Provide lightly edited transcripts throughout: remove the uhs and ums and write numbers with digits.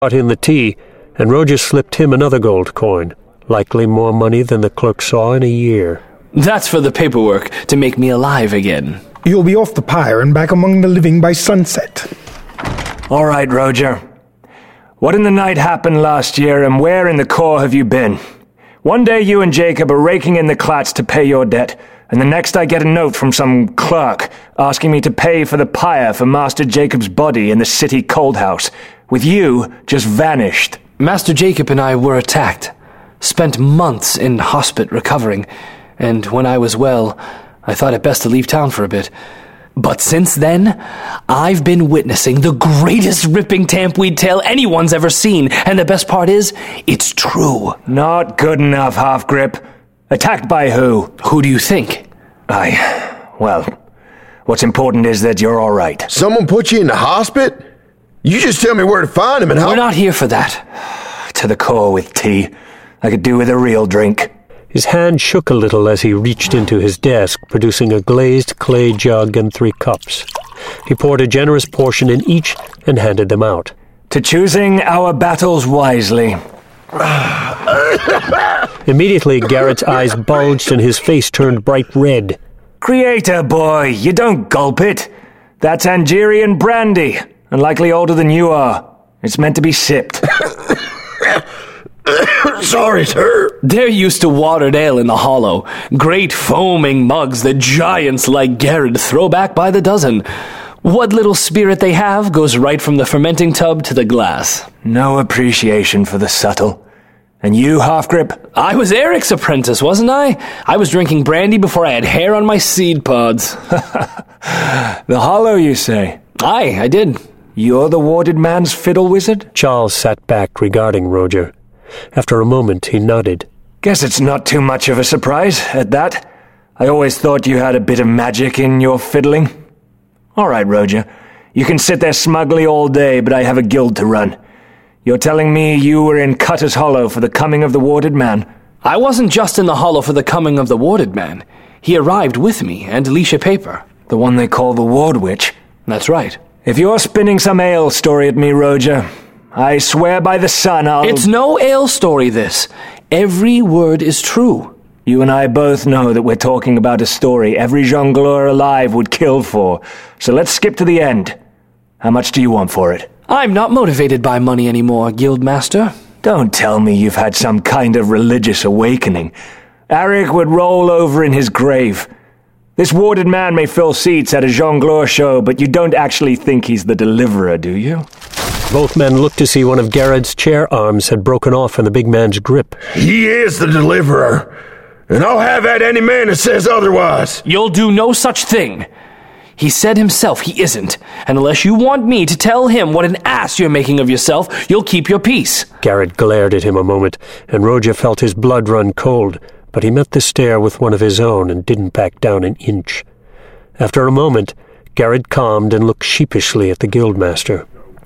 brought in the tea, and Roger slipped him another gold coin, likely more money than the clerk saw in a year. That's for the paperwork, to make me alive again. You'll be off the pyre and back among the living by sunset. All right, Roger. What in the night happened last year, and where in the Corps have you been? One day you and Jacob are raking in the clats to pay your debt, and the next I get a note from some clerk asking me to pay for the pyre for Master Jacob's body in the city cold house, with you just vanished. Master Jacob and I were attacked. Spent months in hospital recovering, and when I was well, I thought it best to leave town for a bit. But since then, I've been witnessing the greatest ripping tampweed tale anyone's ever seen, and the best part is, it's true. Not good enough, Half-Grip. Attacked by who? Who do you think? Well, what's important is that you're all right. Someone put you in the hospital? You just tell me where to find him and how... We're not here for that. To the core with tea. I could do with a real drink. His hand shook a little as he reached into his desk, producing a glazed clay jug and 3 cups. He poured a generous portion in each and handed them out. To choosing our battles wisely. Immediately, Garrett's eyes bulged and his face turned bright red. Creator boy, you don't gulp it. That's Angerian brandy, and likely older than you are. It's meant to be sipped. Sorry, sir. They're used to watered ale in the hollow. Great foaming mugs that giants like Garrett throw back by the dozen. What little spirit they have goes right from the fermenting tub to the glass. No appreciation for the subtle. And you, Half-Grip? I was Eric's apprentice, wasn't I? I was drinking brandy before I had hair on my seed pods. The hollow, you say? Aye, I did. You're the warded man's fiddle wizard? Charles sat back regarding Roger. After a moment, he nodded. Guess it's not too much of a surprise, at that. I always thought you had a bit of magic in your fiddling. All right, Roger. You can sit there smugly all day, but I have a guild to run. You're telling me you were in Cutter's Hollow for the coming of the warded man? I wasn't just in the hollow for the coming of the warded man. He arrived with me and Alicia Paper. The one they call the Ward Witch? That's right. If you're spinning some ale story at me, Roger, I swear by the sun I'll... It's no ale story, this. Every word is true. You and I both know that we're talking about a story every jongleur alive would kill for. So let's skip to the end. How much do you want for it? I'm not motivated by money anymore, Guildmaster. Don't tell me you've had some kind of religious awakening. Eric would roll over in his grave. This warded man may fill seats at a jongleur show, but you don't actually think he's the deliverer, do you? Both men looked to see one of Garrett's chair arms had broken off from the big man's grip. He is the deliverer, and I'll have at any man that says otherwise. You'll do no such thing. He said himself he isn't, and unless you want me to tell him what an ass you're making of yourself, you'll keep your peace. Garrett glared at him a moment, and Roger felt his blood run cold, but he met the stare with one of his own and didn't back down an inch. After a moment, Garrett calmed and looked sheepishly at the guildmaster.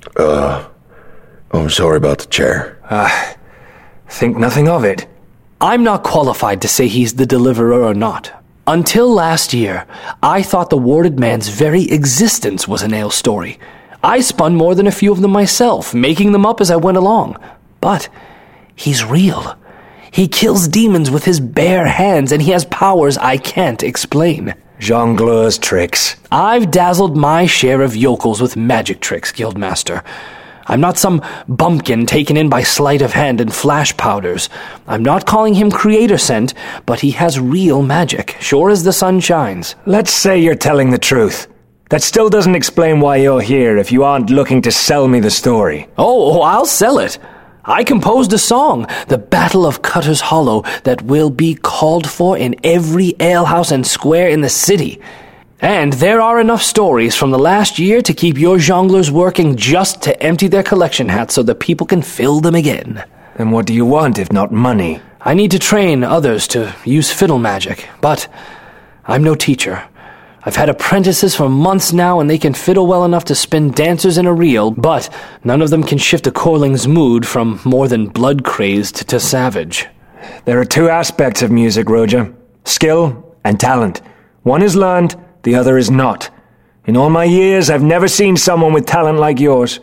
I'm sorry about the chair. Think nothing of it. I'm not qualified to say he's the deliverer or not. Until last year, I thought the warded man's very existence was an ale story. I spun more than a few of them myself, making them up as I went along. But he's real. He kills demons with his bare hands, and he has powers I can't explain. Jongleur's tricks. I've dazzled my share of yokels with magic tricks, Guildmaster. I'm not some bumpkin taken in by sleight of hand and flash powders. I'm not calling him creator scent, but he has real magic, sure as the sun shines. Let's say you're telling the truth. That still doesn't explain why you're here if you aren't looking to sell me the story. Oh, I'll sell it. I composed a song, The Battle of Cutter's Hollow, that will be called for in every alehouse and square in the city. And there are enough stories from the last year to keep your jongleurs working just to empty their collection hats so that people can fill them again. Then what do you want if not money? I need to train others to use fiddle magic, but I'm no teacher. I've had apprentices for months now, and they can fiddle well enough to spin dancers in a reel, but none of them can shift a corling's mood from more than blood-crazed to savage. There are 2 aspects of music, Roger. Skill and talent. One is learned, the other is not. In all my years, I've never seen someone with talent like yours.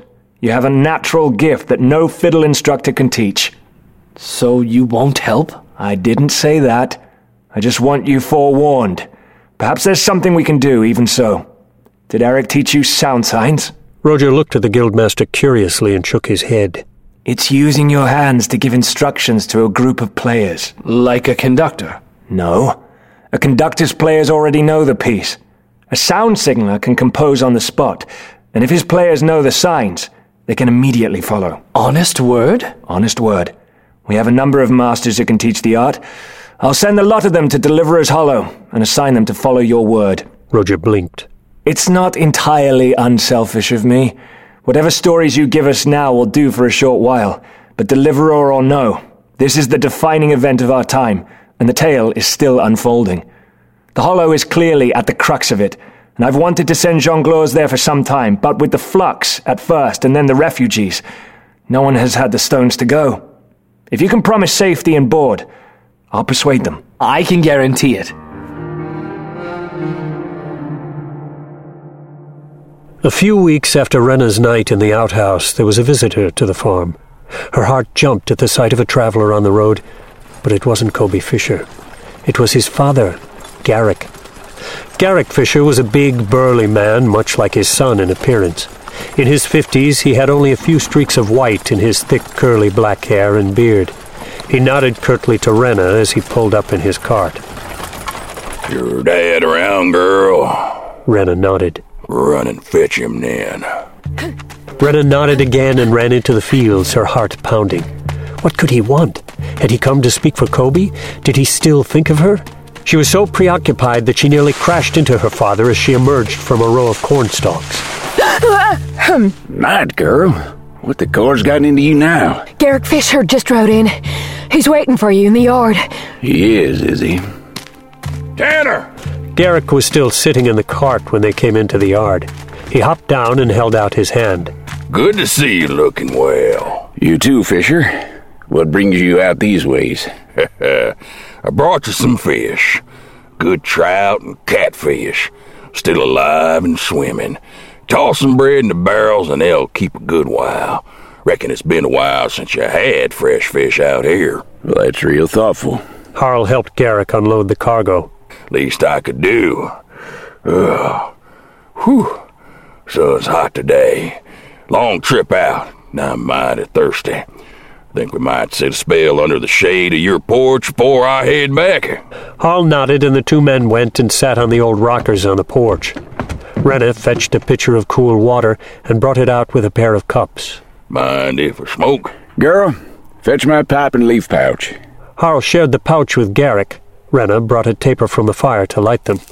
You have a natural gift that no fiddle instructor can teach. So you won't help? I didn't say that. I just want you forewarned. Perhaps there's something we can do, even so. Did Eric teach you sound signs? Roger looked at the guildmaster curiously and shook his head. It's using your hands to give instructions to a group of players. Like a conductor? No. A conductor's players already know the piece. A sound signaler can compose on the spot, and if his players know the signs, they can immediately follow. Honest word? Honest word. We have a number of masters who can teach the art. I'll send a lot of them to Deliverer's Hollow and assign them to follow your word. Roger blinked. It's not entirely unselfish of me. Whatever stories you give us now will do for a short while, but Deliverer or no, this is the defining event of our time, and the tale is still unfolding. The Hollow is clearly at the crux of it, and I've wanted to send jongleurs there for some time, but with the flux at first and then the refugees, no one has had the stones to go. If you can promise safety and board, I'll persuade them. I can guarantee it. A few weeks after Renna's night in the outhouse, there was a visitor to the farm. Her heart jumped at the sight of a traveler on the road, but it wasn't Kobe Fisher. It was his father, Garrick. Garrick Fisher was a big, burly man, much like his son in appearance. In his 50s, he had only a few streaks of white in his thick, curly black hair and beard. He nodded curtly to Renna as he pulled up in his cart. Your dad around, girl? Renna nodded. Run and fetch him then. Renna nodded again and ran into the fields, her heart pounding. What could he want? Had he come to speak for Kobe? Did he still think of her? She was so preoccupied that she nearly crashed into her father as she emerged from a row of cornstalks. Night, girl. What the car's gotten into you now? Garrick Fisher just rode in. He's waiting for you in the yard. He is he? Tanner! Garrick was still sitting in the cart when they came into the yard. He hopped down and held out his hand. Good to see you looking well. You too, Fisher. What brings you out these ways? I brought you some fish. Good trout and catfish. Still alive and swimming. Toss some bread in the barrels and they'll keep a good while. Reckon it's been a while since you had fresh fish out here. Well, that's real thoughtful. Harl helped Garrick unload the cargo. Least I could do. Sun's hot today. Long trip out. Now I'm mighty thirsty. Think we might sit a spell under the shade of your porch before I head back. Harl nodded and the two men went and sat on the old rockers on the porch. Renna fetched a pitcher of cool water and brought it out with a pair of cups. Mind if I smoke? Girl, fetch my pipe and leaf pouch. Harl shared the pouch with Garrick. Renna brought a taper from the fire to light them.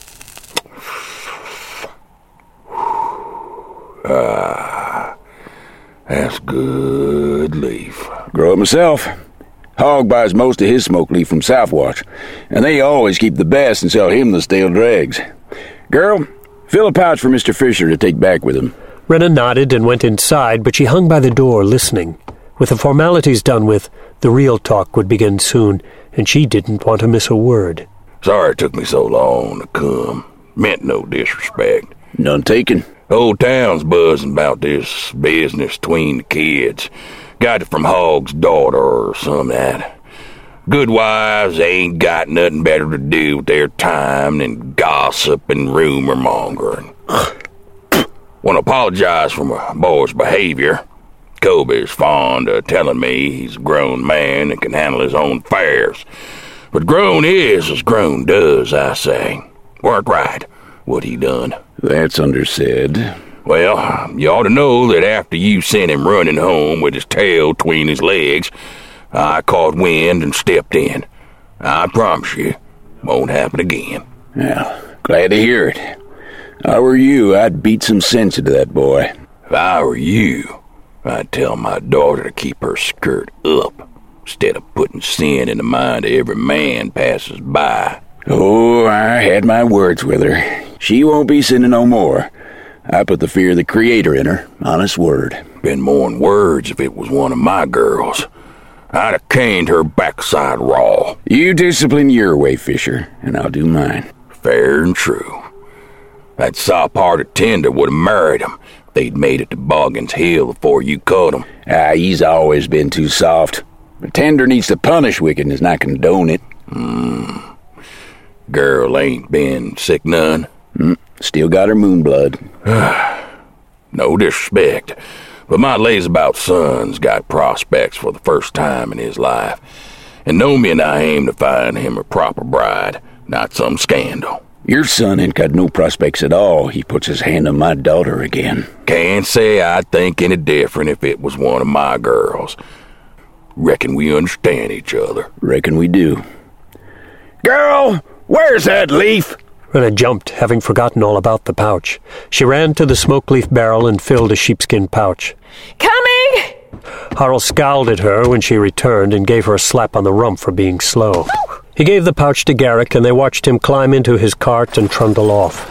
That's good leaf. Grow it myself. Hogg buys most of his smoke leaf from Southwatch, and they always keep the best and sell him the stale dregs. Girl, fill a pouch for Mr. Fisher to take back with him. Renna nodded and went inside, but she hung by the door listening. With the formalities done with, the real talk would begin soon, and she didn't want to miss a word. Sorry it took me so long to come. Meant no disrespect. None taken. Old town's buzzing about this business between the kids. Got it from Hogg's daughter or some that. Good wives ain't got nothing better to do with their time than gossip and rumor mongering. Want to apologize for my boy's behavior. Kobe's fond of telling me he's a grown man and can handle his own affairs. But grown is as grown does, I say. Weren't right what he done. That's undersaid. Well, you ought to know that after you sent him running home with his tail between his legs, I caught wind and stepped in. I promise you, won't happen again. Well, glad to hear it. If I were you, I'd beat some sense into that boy. If I were you, I'd tell my daughter to keep her skirt up, instead of putting sin in the mind of every man passes by. Oh, I had my words with her. She won't be sinning no more. I put the fear of the Creator in her, honest word. Been more'n words if it was one of my girls. I'd have caned her backside raw. You discipline your way, Fisher, and I'll do mine. Fair and true. That soft-hearted tender would have married him, they'd made it to Boggins Hill before you caught 'em. He's always been too soft. The tender needs to punish wickedness, not condone it. Girl ain't been sick none. Still got her moon blood. No disrespect, but my lazy-about son's got prospects for the first time in his life. And Nomi and I aim to find him a proper bride, not some scandal. Your son ain't got no prospects at all. He puts his hand on my daughter again. Can't say I'd think any different if it was one of my girls. Reckon we understand each other. Reckon we do. Girl, where's that leaf? Rena jumped, having forgotten all about the pouch. She ran to the smoke leaf barrel and filled a sheepskin pouch. Coming! Harl scowled at her when she returned and gave her a slap on the rump for being slow. He gave the pouch to Garrick, and they watched him climb into his cart and trundle off.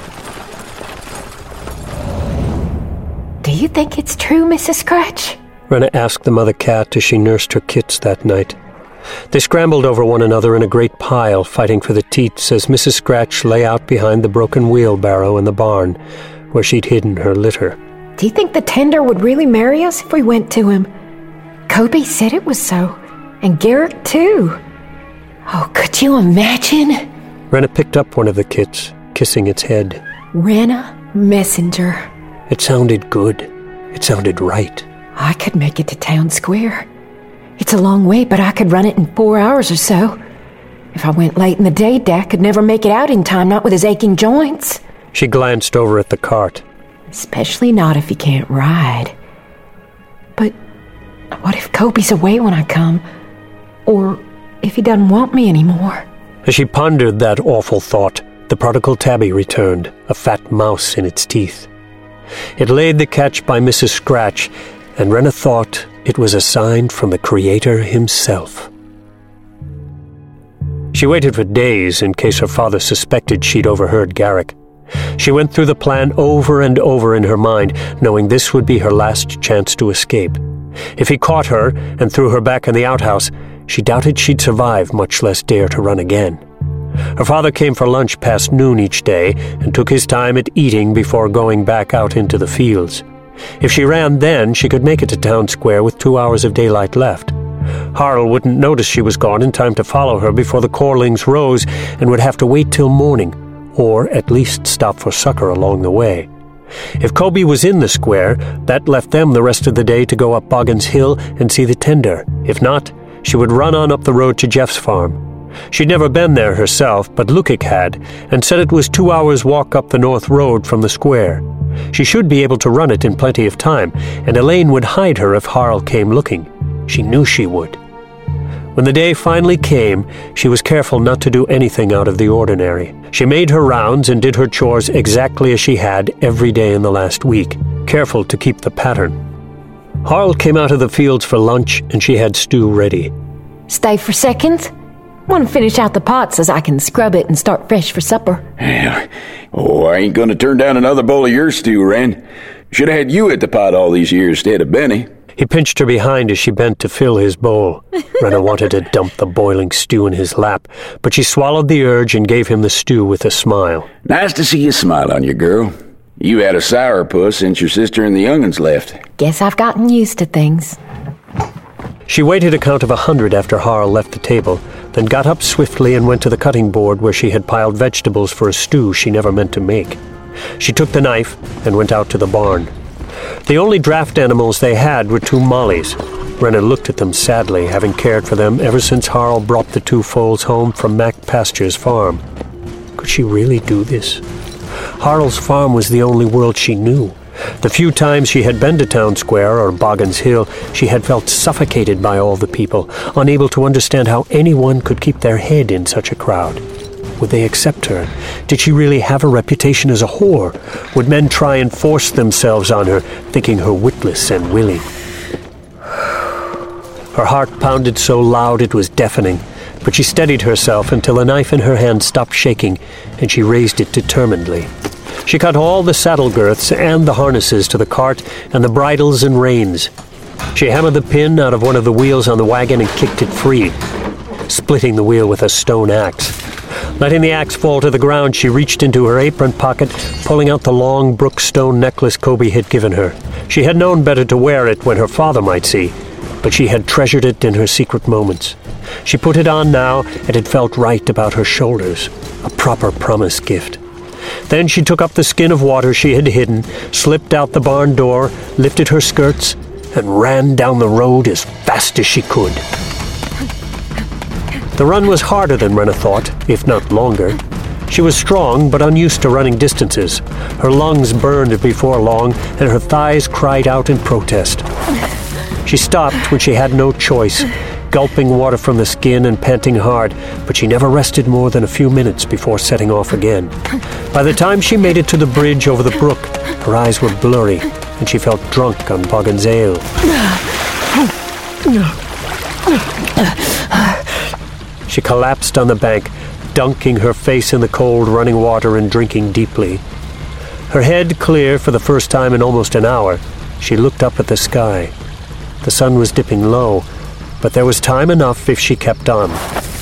Do you think it's true, Mrs. Scratch? Rena asked the mother cat as she nursed her kits that night. They scrambled over one another in a great pile, fighting for the teats as Mrs. Scratch lay out behind the broken wheelbarrow in the barn, where she'd hidden her litter. Do you think the tender would really marry us if we went to him? Kobe said it was so, and Garrick too. Oh, could you imagine? Rena picked up one of the kits, kissing its head. Rena Messenger. It sounded good. It sounded right. I could make it to town square. It's a long way, but I could run it in 4 hours or so. If I went late in the day, Dak could never make it out in time, not with his aching joints. She glanced over at the cart. Especially not if he can't ride. But what if Kobe's away when I come? Or if he doesn't want me anymore? As she pondered that awful thought, the prodigal tabby returned, a fat mouse in its teeth. It laid the catch by Mrs. Scratch, and Rena thought it was a sign from the Creator himself. She waited for days in case her father suspected she'd overheard Garrick. She went through the plan over and over in her mind, knowing this would be her last chance to escape. If he caught her and threw her back in the outhouse, she doubted she'd survive, much less dare to run again. Her father came for lunch past noon each day and took his time at eating before going back out into the fields. If she ran then, she could make it to town square with 2 hours of daylight left. Harl wouldn't notice she was gone in time to follow her before the Corlings rose and would have to wait till morning, or at least stop for succor along the way. If Kobe was in the square, that left them the rest of the day to go up Boggins Hill and see the tender. If not, she would run on up the road to Jeff's farm. She'd never been there herself, but Lukic had, and said it was 2 hours' walk up the north road from the square. She should be able to run it in plenty of time, and Elaine would hide her if Harl came looking. She knew she would. When the day finally came, she was careful not to do anything out of the ordinary. She made her rounds and did her chores exactly as she had every day in the last week, careful to keep the pattern. Harl came out of the fields for lunch, and she had stew ready. Stay for seconds? Want to finish out the pot so I can scrub it and start fresh for supper. I ain't gonna turn down another bowl of your stew, Wren. Should have had you at the pot all these years instead of Benny. He pinched her behind as she bent to fill his bowl. Rena wanted to dump the boiling stew in his lap, but she swallowed the urge and gave him the stew with a smile. Nice to see you smile on you, girl. You had a sourpuss since your sister and the young'uns left. Guess I've gotten used to things. She waited a count of 100 after Harl left the table, then got up swiftly and went to the cutting board where she had piled vegetables for a stew she never meant to make. She took the knife and went out to the barn. The only draft animals they had were 2 mollies. Rena looked at them sadly, having cared for them ever since Harl brought the 2 foals home from Mac Pasture's farm. Could she really do this? Harl's farm was the only world she knew. The few times she had been to Town Square or Boggins Hill, she had felt suffocated by all the people, unable to understand how anyone could keep their head in such a crowd. Would they accept her? Did she really have a reputation as a whore? Would men try and force themselves on her, thinking her witless and willing? Her heart pounded so loud it was deafening, but she steadied herself until the knife in her hand stopped shaking, and she raised it determinedly. She cut all the saddle girths and the harnesses to the cart and the bridles and reins. She hammered the pin out of one of the wheels on the wagon and kicked it free, splitting the wheel with a stone axe. Letting the axe fall to the ground, she reached into her apron pocket, pulling out the long Brookstone necklace Kobe had given her. She had known better to wear it when her father might see, but she had treasured it in her secret moments. She put it on now, and it felt right about her shoulders, a proper promise gift. Then she took up the skin of water she had hidden, slipped out the barn door, lifted her skirts, and ran down the road as fast as she could. The run was harder than Rena thought, if not longer. She was strong, but unused to running distances. Her lungs burned before long, and her thighs cried out in protest. She stopped when she had no choice, gulping water from the skin and panting hard, but she never rested more than a few minutes before setting off again. By the time she made it to the bridge over the brook, her eyes were blurry, and she felt drunk on Boggan's ale. She collapsed on the bank, dunking her face in the cold running water and drinking deeply. Her head clear for the first time in almost an hour, she looked up at the sky. The sun was dipping low, but there was time enough if she kept on.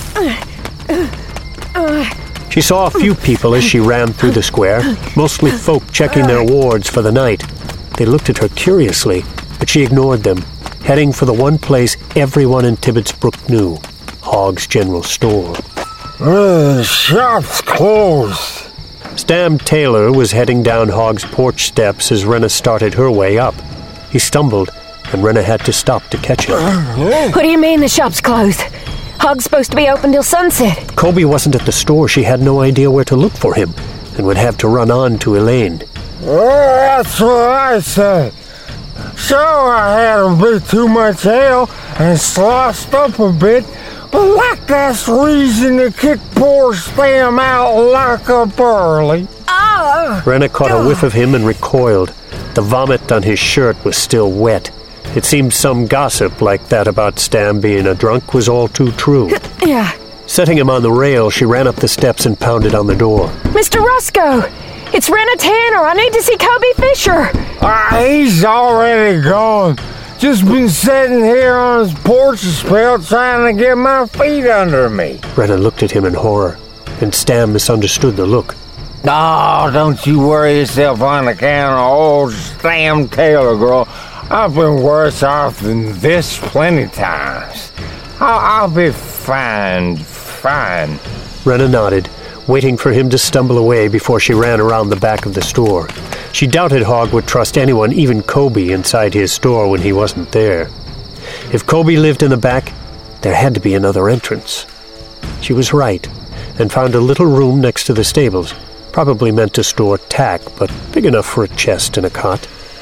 She saw a few people as she ran through the square, mostly folk checking their wards for the night. They looked at her curiously, but she ignored them, heading for the one place everyone in Tibbetts Brook knew, Hogg's General Store. The shop's closed. Stam Taylor was heading down Hogg's porch steps as Rena started her way up. He stumbled, and Rena had to stop to catch him. What do you mean the shop's closed? Hogg's supposed to be open till sunset. Kobe wasn't at the store. She had no idea where to look for him, and would have to run on to Elaine. That's what I said. So I had a bit too much ale and sloshed up a bit, but like that's reason to kick poor Stam out lock up early. Rena caught a whiff of him and recoiled. The vomit on his shirt was still wet. It seemed some gossip like that about Stam being a drunk was all too true. Yeah. Setting him on the rail, she ran up the steps and pounded on the door. Mr. Roscoe! It's Rena Tanner. I need to see Kobe Fisher. He's already gone. Just been sitting here on his porch a spell trying to get my feet under me. Rena looked at him in horror, and Stam misunderstood the look. Oh, don't you worry yourself on account of old Stam Taylor, girl. I've been worse off than this plenty times. I'll be fine. Rena nodded, waiting for him to stumble away before she ran around the back of the store. She doubted Hogg would trust anyone, even Kobe, inside his store when he wasn't there. If Kobe lived in the back, there had to be another entrance. She was right, and found a little room next to the stables, probably meant to store tack, but big enough for a chest and a cot.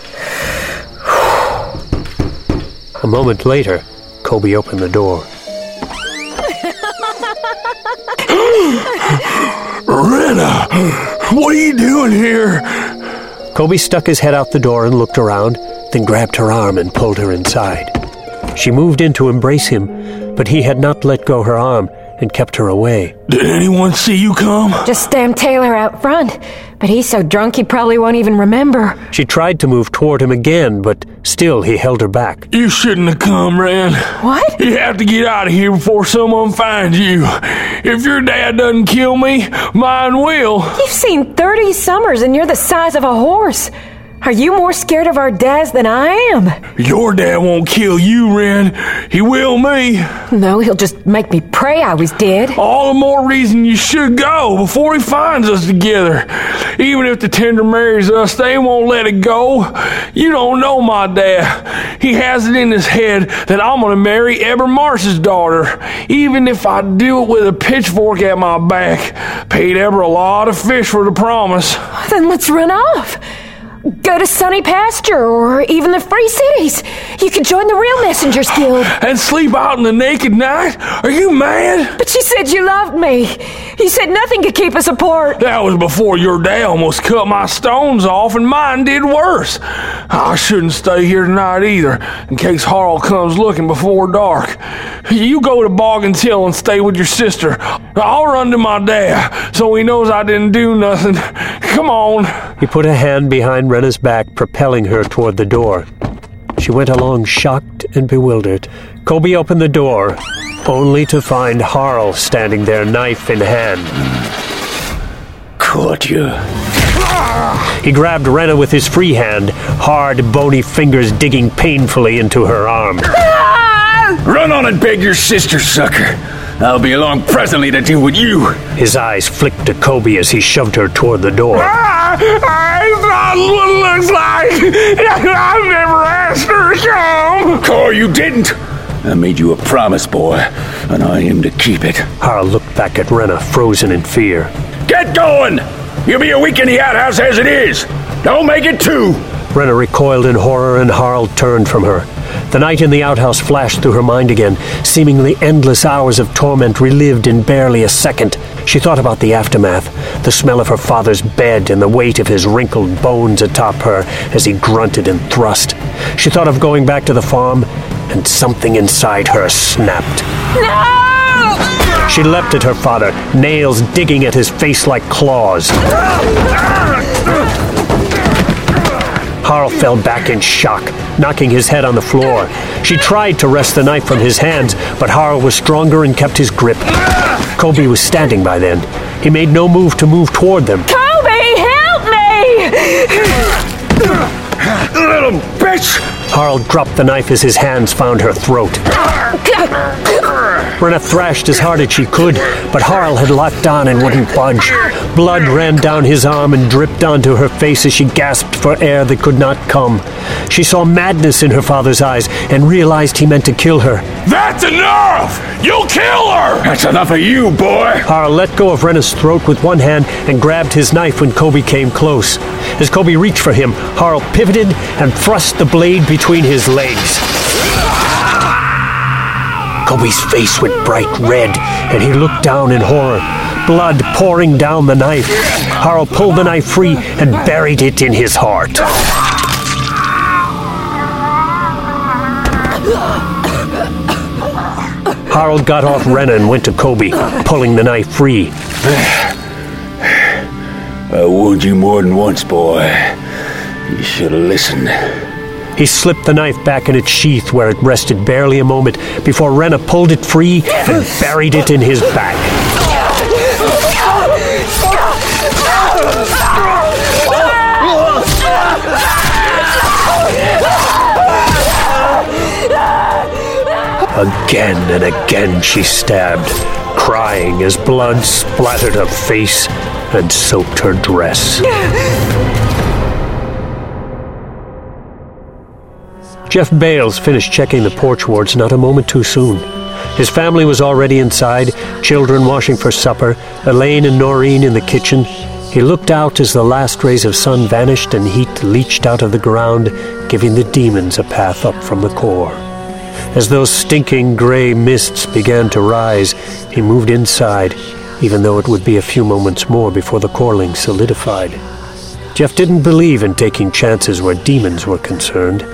A moment later, Kobe opened the door. Rena, what are you doing here? Kobe stuck his head out the door and looked around, then grabbed her arm and pulled her inside. She moved in to embrace him, but he had not let go her arm and kept her away. Did anyone see you come? Just Stam Taylor out front, but he's so drunk he probably won't even remember. She tried to move toward him again, but still he held her back. You shouldn't have come, Ren. What? You have to get out of here before someone finds you. If your dad doesn't kill me, mine will. You've seen 30 summers and you're the size of a horse. Are you more scared of our dads than I am? Your dad won't kill you, Ren. He will me. No, he'll just make me pray I was dead. All the more reason you should go before he finds us together. Even if the tender marries us, they won't let it go. You don't know my dad. He has it in his head that I'm going to marry Eber Marsh's daughter, even if I do it with a pitchfork at my back. Paid Eber a lot of fish for the promise. Then let's run off. Go to Sunny Pasture or even the Free Cities. You could join the Real Messengers Guild. And sleep out in the naked night? Are you mad? But you said you loved me. You said nothing could keep us apart. That was before your dad almost cut my stones off and mine did worse. I shouldn't stay here tonight either, in case Harl comes looking before dark. You go to Boggan's Hill and stay with your sister. I'll run to my dad so he knows I didn't do nothing. Come on. He put a hand behind Rena's back, propelling her toward the door. She went along shocked and bewildered. Kobe opened the door, only to find Harl standing there, knife in hand. Caught you. He grabbed Rena with his free hand, hard, bony fingers digging painfully into her arm. Run on and beg your sister, sucker. I'll be along presently to deal with you. His eyes flicked to Kobe as he shoved her toward the door. I thought what it looks like. I've never asked her to come. Cor, you didn't. I made you a promise, boy, and I aim to keep it. Harl looked back at Rena, frozen in fear. Get going! You'll be a week in the outhouse as it is. Don't make it two. Rena recoiled in horror, and Harl turned from her. The night in the outhouse flashed through her mind again, seemingly endless hours of torment relived in barely a second. She thought about the aftermath, the smell of her father's bed and the weight of his wrinkled bones atop her as he grunted and thrust. She thought of going back to the farm, and something inside her snapped. No! She leapt at her father, nails digging at his face like claws. Harl fell back in shock, knocking his head on the floor. She tried to wrest the knife from his hands, but Harl was stronger and kept his grip. Kobe was standing by then. He made no move to move toward them. Kobe, help me! Little bitch! Harl dropped the knife as his hands found her throat. Rena thrashed as hard as she could, but Harl had locked on and wouldn't budge. Blood ran down his arm and dripped onto her face as she gasped for air that could not come. She saw madness in her father's eyes and realized he meant to kill her. That's enough! You'll kill her! That's enough of you, boy! Harl let go of Rena's throat with one hand and grabbed his knife when Kobe came close. As Kobe reached for him, Harl pivoted and thrust the blade between his legs. Kobe's face went bright red, and he looked down in horror, blood pouring down the knife. Harl pulled the knife free and buried it in his heart. Harl got off Rena and went to Kobe, pulling the knife free. I warned you more than once, boy. You should have listened. He slipped the knife back in its sheath where it rested barely a moment before Rena pulled it free and buried it in his back. Again and again she stabbed, crying as blood splattered her face and soaked her dress. Jeff Bales finished checking the porch wards not a moment too soon. His family was already inside, children washing for supper, Elaine and Noreen in the kitchen. He looked out as the last rays of sun vanished and heat leached out of the ground, giving the demons a path up from the core. As those stinking gray mists began to rise, he moved inside, even though it would be a few moments more before the coring solidified. Jeff didn't believe in taking chances where demons were concerned.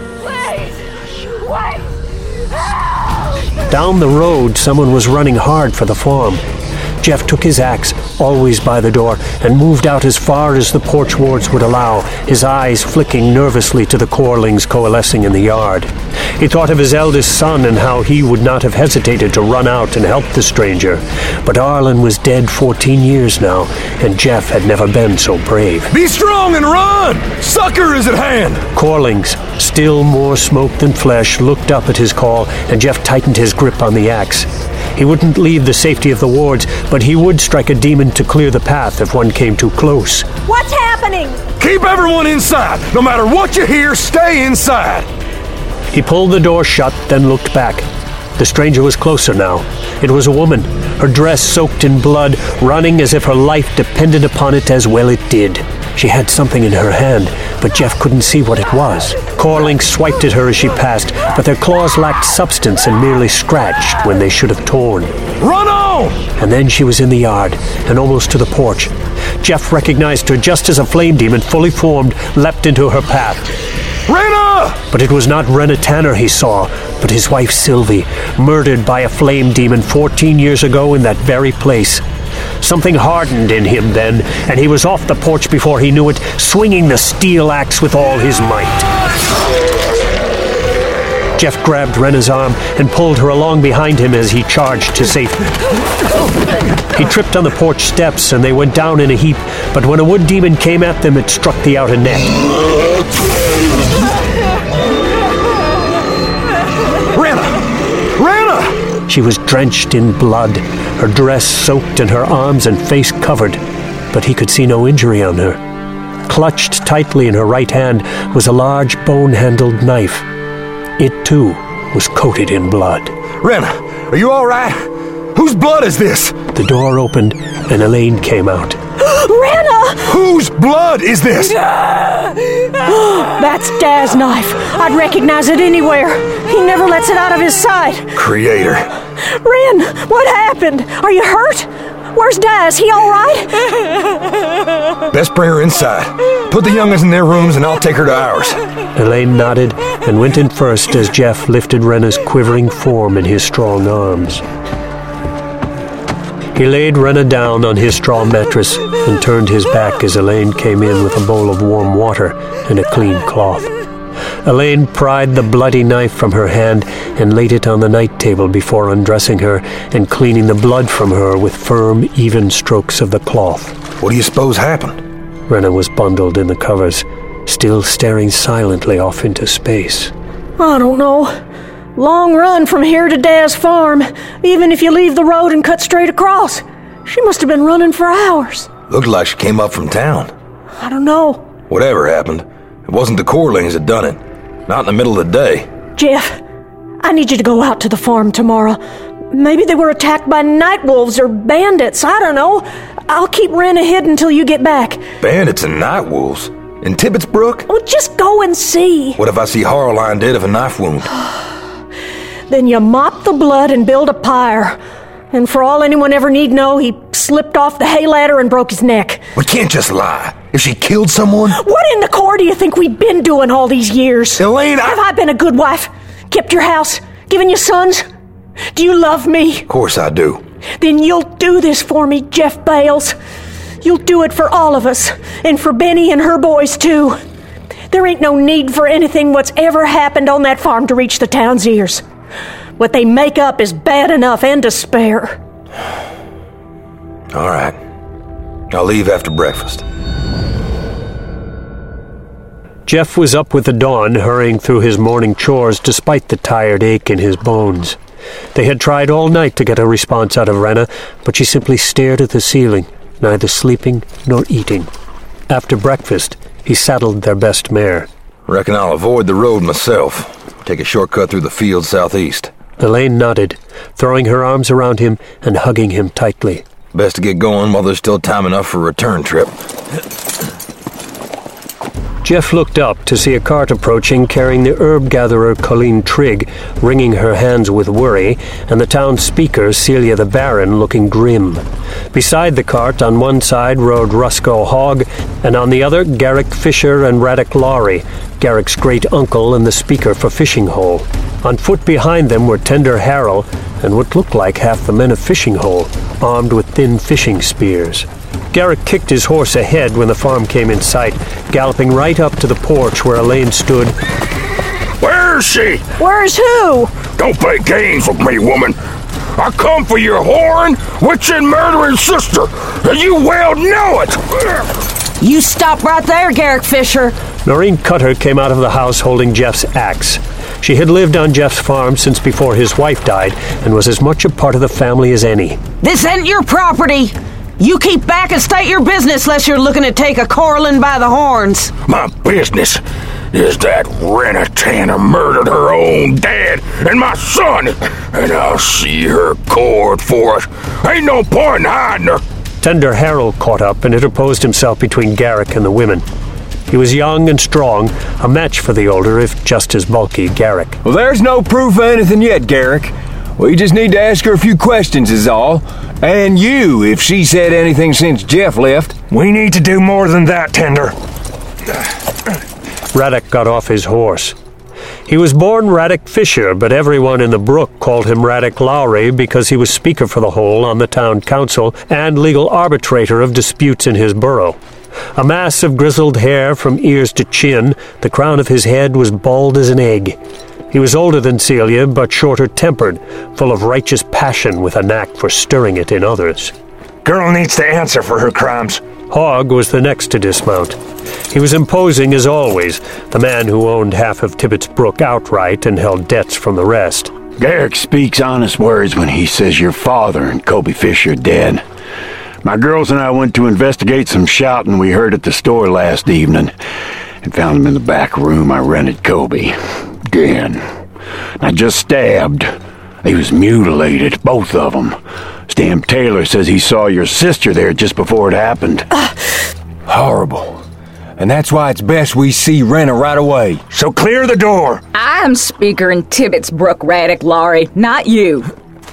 Down the road, someone was running hard for the farm. Jeff took his axe, always by the door, and moved out as far as the porch wards would allow, his eyes flicking nervously to the corlings coalescing in the yard. He thought of his eldest son and how he would not have hesitated to run out and help the stranger. But Arlen was dead 14 years now, and Jeff had never been so brave. Be strong and run! Sucker is at hand! Corlings, still more smoke than flesh, looked up at his call, and Jeff tightened his grip on the axe. He wouldn't leave the safety of the wards, but he would strike a demon to clear the path if one came too close. What's happening? Keep everyone inside! No matter what you hear, stay inside! He pulled the door shut, then looked back. The stranger was closer now. It was a woman, her dress soaked in blood, running as if her life depended upon it as well it did. She had something in her hand, but Jeff couldn't see what it was. Corlings swiped at her as she passed, but their claws lacked substance and merely scratched when they should have torn. Run on! And then she was in the yard, and almost to the porch. Jeff recognized her just as a flame demon, fully formed, leapt into her path. Rena! But it was not Rena Tanner he saw, but his wife Sylvie, murdered by a flame demon 14 years ago in that very place. Something hardened in him then, and he was off the porch before he knew it, swinging the steel axe with all his might. Jeff grabbed Rena's arm and pulled her along behind him as he charged to safety. He tripped on the porch steps and they went down in a heap, but when a wood demon came at them, it struck the outer net. Rena! She was drenched in blood, her dress soaked and her arms and face covered, but he could see no injury on her. Clutched tightly in her right hand was a large bone-handled knife. It, too, was coated in blood. Rena, are you all right? Whose blood is this? The door opened and Elaine came out. Rena! Whose blood is this? That's Daz's knife. I'd recognize it anywhere. He never lets it out of his sight. Creator. Ren, what happened? Are you hurt? Where's Daz? He all right? Best bring her inside. Put the young'uns in their rooms and I'll take her to ours. Elaine nodded and went in first as Jeff lifted Rena's quivering form in his strong arms. He laid Rena down on his straw mattress and turned his back as Elaine came in with a bowl of warm water and a clean cloth. Elaine pried the bloody knife from her hand and laid it on the night table before undressing her and cleaning the blood from her with firm, even strokes of the cloth. What do you suppose happened? Rena was bundled in the covers, still staring silently off into space. I don't know. Long run from here to Daz's farm, even if you leave the road and cut straight across. She must have been running for hours. Looked like she came up from town. I don't know. Whatever happened, it wasn't the Corlings that done it. Not in the middle of the day. Jeff, I need you to go out to the farm tomorrow. Maybe they were attacked by night wolves or bandits. I don't know. I'll keep Rena hidden until you get back. Bandits and night wolves? In Tibbetts Brook? Well, just go and see. What if I see Harline dead of a knife wound? Then you mop the blood and build a pyre. And for all anyone ever need know, he slipped off the hay ladder and broke his neck. We can't just lie. If she killed someone... What in the Corps do you think we've been doing all these years? Elaine, Have I been a good wife? Kept your house? Given you sons? Do you love me? Of course I do. Then you'll do this for me, Jeff Bales. You'll do it for all of us. And for Benny and her boys, too. There ain't no need for anything what's ever happened on that farm to reach the town's ears. What they make up is bad enough and to spare. All right. I'll leave after breakfast. Jeff was up with the dawn, hurrying through his morning chores despite the tired ache in his bones. They had tried all night to get a response out of Rena, but she simply stared at the ceiling, neither sleeping nor eating. After breakfast, he saddled their best mare. Reckon I'll avoid the road myself. Take a shortcut through the field southeast. Elaine nodded, throwing her arms around him and hugging him tightly. Best to get going while there's still time enough for a return trip. Jeff looked up to see a cart approaching carrying the herb-gatherer Colleen Trigg, wringing her hands with worry, and the town speaker Celia the Baron looking grim. Beside the cart on one side rode Rusco Hogg, and on the other Garrick Fisher and Raddock Lowry, Garrick's great-uncle and the speaker for Fishing Hole. On foot behind them were Tender Harrell and what looked like half the men of Fishing Hole, armed with thin fishing spears. Garrick kicked his horse ahead when the farm came in sight, galloping right up to the porch where Elaine stood. Where's she? Where's who? Don't play games with me, woman. I come for your whoring, witch and murdering sister, and you well know it. You stop right there, Garrick Fisher. Noreen Cutter came out of the house holding Jeff's axe. She had lived on Jeff's farm since before his wife died and was as much a part of the family as any. This ain't your property. You keep back and state your business unless you're looking to take a Corlin by the horns. My business is that Rena Tanner murdered her own dad and my son, and I'll see her cord for it. Ain't no point in hiding her. Tender Harrell caught up and interposed himself between Garrick and the women. He was young and strong, a match for the older, if just as bulky, Garrick. Well, there's no proof of anything yet, Garrick. We just need to ask her a few questions is all. And you, if she said anything since Jeff left. We need to do more than that, Tender. Raddock got off his horse. He was born Raddock Fisher, but everyone in the brook called him Raddock Lowry because he was Speaker for the Whole on the town council and legal arbitrator of disputes in his borough. A mass of grizzled hair from ears to chin, the crown of his head was bald as an egg. He was older than Celia, but shorter-tempered, full of righteous passion with a knack for stirring it in others. Girl needs to answer for her crimes. Hogg was the next to dismount. He was imposing as always, the man who owned half of Tibbetts Brook outright and held debts from the rest. Garrick speaks honest words when he says your father and Kobe Fisher are dead. My girls and I went to investigate some shouting we heard at the store last evening and found him in the back room I rented Kobe. Dead. Not just stabbed. He was mutilated, both of them. Stam Taylor says he saw your sister there just before it happened. Horrible. And that's why it's best we see Renna right away. So clear the door. I'm Speaker in Tibbetts Brook, Raddick, Laurie, not you.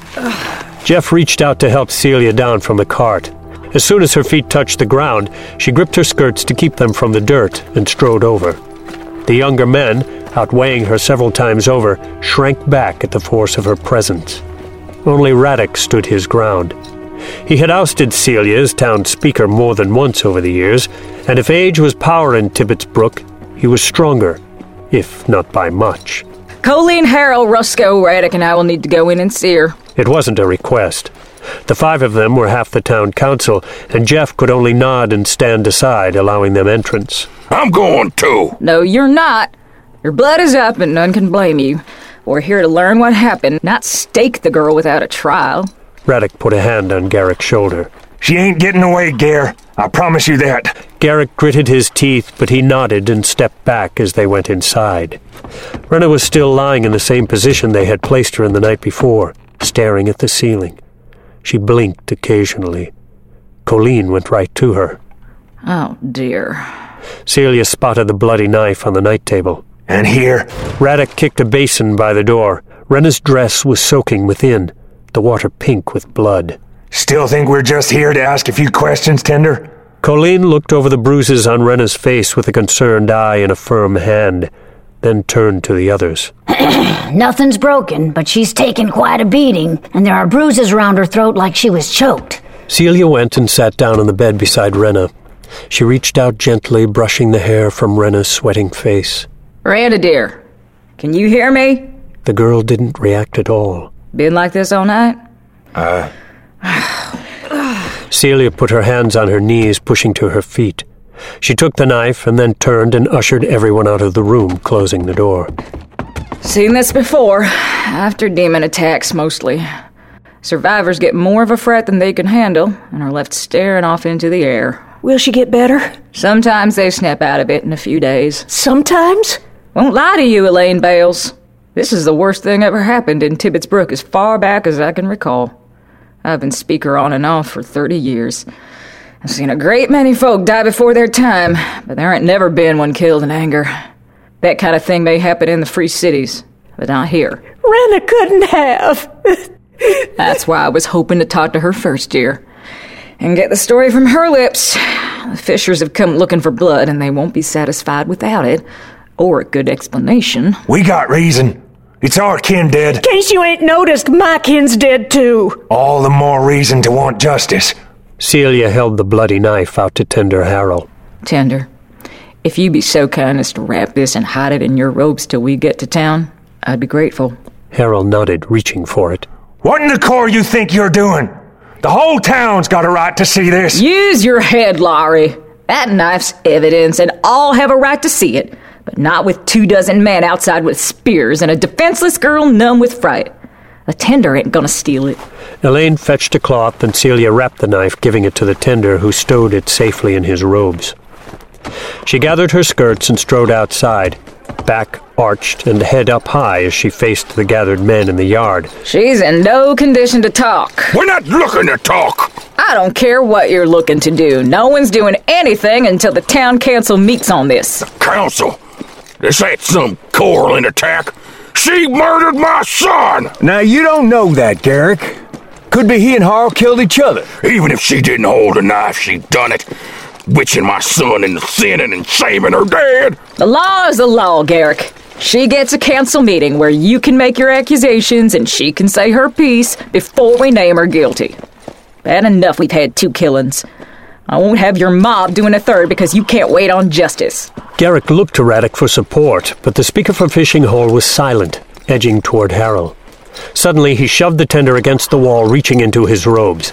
Jeff reached out to help Celia down from the cart. As soon as her feet touched the ground, she gripped her skirts to keep them from the dirt and strode over. The younger men, outweighing her several times over, shrank back at the force of her presence. Only Raddick stood his ground. He had ousted Celia as town speaker more than once over the years, and if age was power in Tibbetts Brook, he was stronger, if not by much. Colleen, Harold, Roscoe, Raddick, and I will need to go in and see her. It wasn't a request. The 5 of them were half the town council, and Jeff could only nod and stand aside, allowing them entrance. I'm going too. No, you're not. Your blood is up and none can blame you. We're here to learn what happened, not stake the girl without a trial. Raddick put a hand on Garrick's shoulder. She ain't getting away, Gare. I promise you that. Garrick gritted his teeth, but he nodded and stepped back as they went inside. Renna was still lying in the same position they had placed her in the night before, staring at the ceiling. She blinked occasionally. Colleen went right to her. Oh, dear. Celia spotted the bloody knife on the night table. And here? Raddick kicked a basin by the door. Renna's dress was soaking within, the water pink with blood. Still think we're just here to ask a few questions, Tender? Colleen looked over the bruises on Renna's face with a concerned eye and a firm hand, then turned to the others. Nothing's broken, but she's taken quite a beating, and there are bruises around her throat like she was choked. Celia went and sat down on the bed beside Renna. She reached out gently, brushing the hair from Renna's sweating face. Randa, dear, can you hear me? The girl didn't react at all. Been like this all night? Celia put her hands on her knees, pushing to her feet. She took the knife and then turned and ushered everyone out of the room, closing the door. Seen this before. After demon attacks, mostly. Survivors get more of a fret than they can handle and are left staring off into the air. Will she get better? Sometimes they snap out of it in a few days. Sometimes? Won't lie to you, Elaine Bales. This is the worst thing ever happened in Tibbetts Brook as far back as I can recall. I've been speaker on and off for 30 years. I've seen a great many folk die before their time, but there ain't never been one killed in anger. That kind of thing may happen in the free cities, but not here. Renna couldn't have. That's why I was hoping to talk to her first, dear, and get the story from her lips. The Fishers have come looking for blood, and they won't be satisfied without it, or a good explanation. We got reason. It's our kin dead. In case you ain't noticed, my kin's dead too. All the more reason to want justice. Celia held the bloody knife out to Tender Harold. Tender, if you be so kind as to wrap this and hide it in your robes till we get to town, I'd be grateful. Harold nodded, reaching for it. What in the core you think you're doing? The whole town's got a right to see this. Use your head, Laurie. That knife's evidence, and all have a right to see it. But not with 24 men outside with spears and a defenseless girl numb with fright. The Tender ain't gonna steal it. Elaine fetched a cloth and Celia wrapped the knife, giving it to the Tender, who stowed it safely in his robes. She gathered her skirts and strode outside, back arched and head up high as she faced the gathered men in the yard. She's in no condition to talk. We're not looking to talk. I don't care what you're looking to do. No one's doing anything until the town council meets on this. Council? This ain't some Corlin attack. She murdered my son! Now, you don't know that, Garrick. Could be he and Harl killed each other. Even if she didn't hold a knife, she done it. Witching my son into sinning and shaming her dad. The law is the law, Garrick. She gets a council meeting where you can make your accusations and she can say her piece before we name her guilty. Bad enough we've had 2 killings. I won't have your mob doing a third because you can't wait on justice. Garrick looked to Raddick for support, but the Speaker for Fishing Hole was silent, edging toward Harold. Suddenly, he shoved the tender against the wall, reaching into his robes.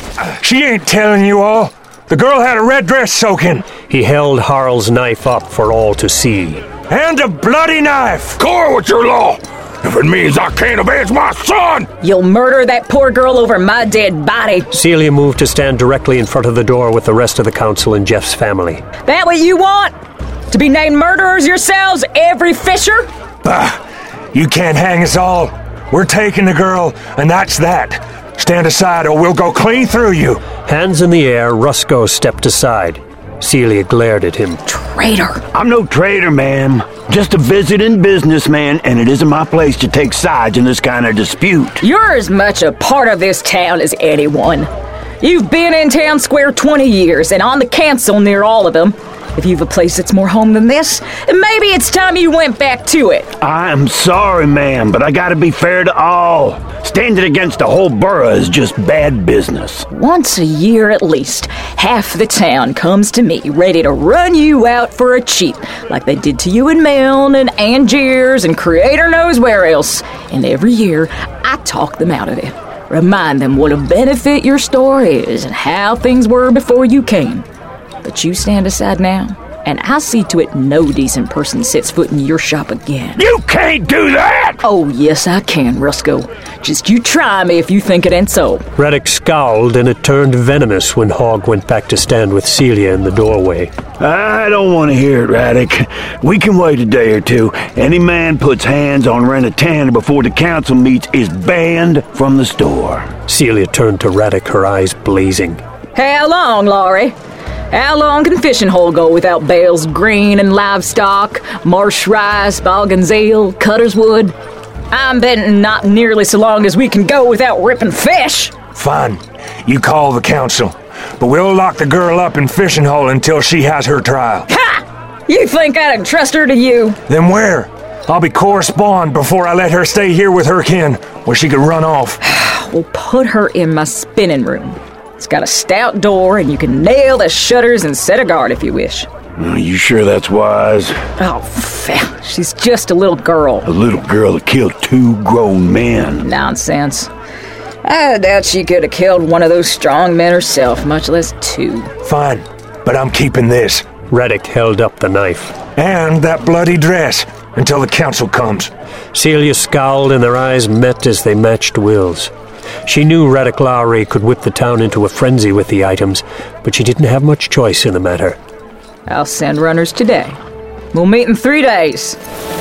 She ain't telling you all. The girl had a red dress soaking. He held Harl's knife up for all to see. And a bloody knife! Core with your law! If it means I can't avenge my son! You'll murder that poor girl over my dead body. Celia moved to stand directly in front of the door with the rest of the council and Jeff's family. That what you want? To be named murderers yourselves, every Fisher? Bah, you can't hang us all. We're taking the girl, and that's that. Stand aside or we'll go clean through you. Hands in the air, Rusco stepped aside. Celia glared at him. Traitor! I'm no traitor, ma'am. Just a visiting businessman, and it isn't my place to take sides in this kind of dispute. You're as much a part of this town as anyone. You've been in town square 20 years, and on the council near all of them. If you've a place that's more home than this, maybe it's time you went back to it. I'm sorry, ma'am, but I gotta be fair to all. Standing against the whole borough is just bad business. Once a year at least, half the town comes to me ready to run you out for a cheap, like they did to you in Milne and Angiers and creator knows where else. And every year, I talk them out of it. Remind them what a benefit your store is and how things were before you came. But you stand aside now, and I'll see to it no decent person sets foot in your shop again. You can't do that! Oh, yes, I can, Rusco. Just you try me if you think it ain't so. Reddick scowled, and it turned venomous when Hogg went back to stand with Celia in the doorway. I don't want to hear it, Raddick. We can wait a day or two. Any man puts hands on Rena Tanner before the council meets is banned from the store. Celia turned to Raddick, her eyes blazing. How long, Laurie? How long can Fishing Hole go without bales green and livestock, marsh rice, Boggan's ale, Cutter's wood? I'm betting not nearly so long as we can go without ripping fish. Fine. You call the council. But we'll lock the girl up in Fishing Hole until she has her trial. Ha! You think I'd entrust her to you? Then where? I'll be correspond before I let her stay here with her kin, where she could run off. We'll put her in my spinning room. It's got a stout door, and you can nail the shutters and set a guard if you wish. Are you sure that's wise? Oh, she's just a little girl. A little girl that killed 2 grown men. Nonsense. I doubt she could have killed one of those strong men herself, much less 2. Fine, but I'm keeping this. Reddick held up the knife. And that bloody dress, until the council comes. Celia scowled, and their eyes met as they matched Will's. She knew Raddick Lowry could whip the town into a frenzy with the items, but she didn't have much choice in the matter. I'll send runners today. We'll meet in 3 days.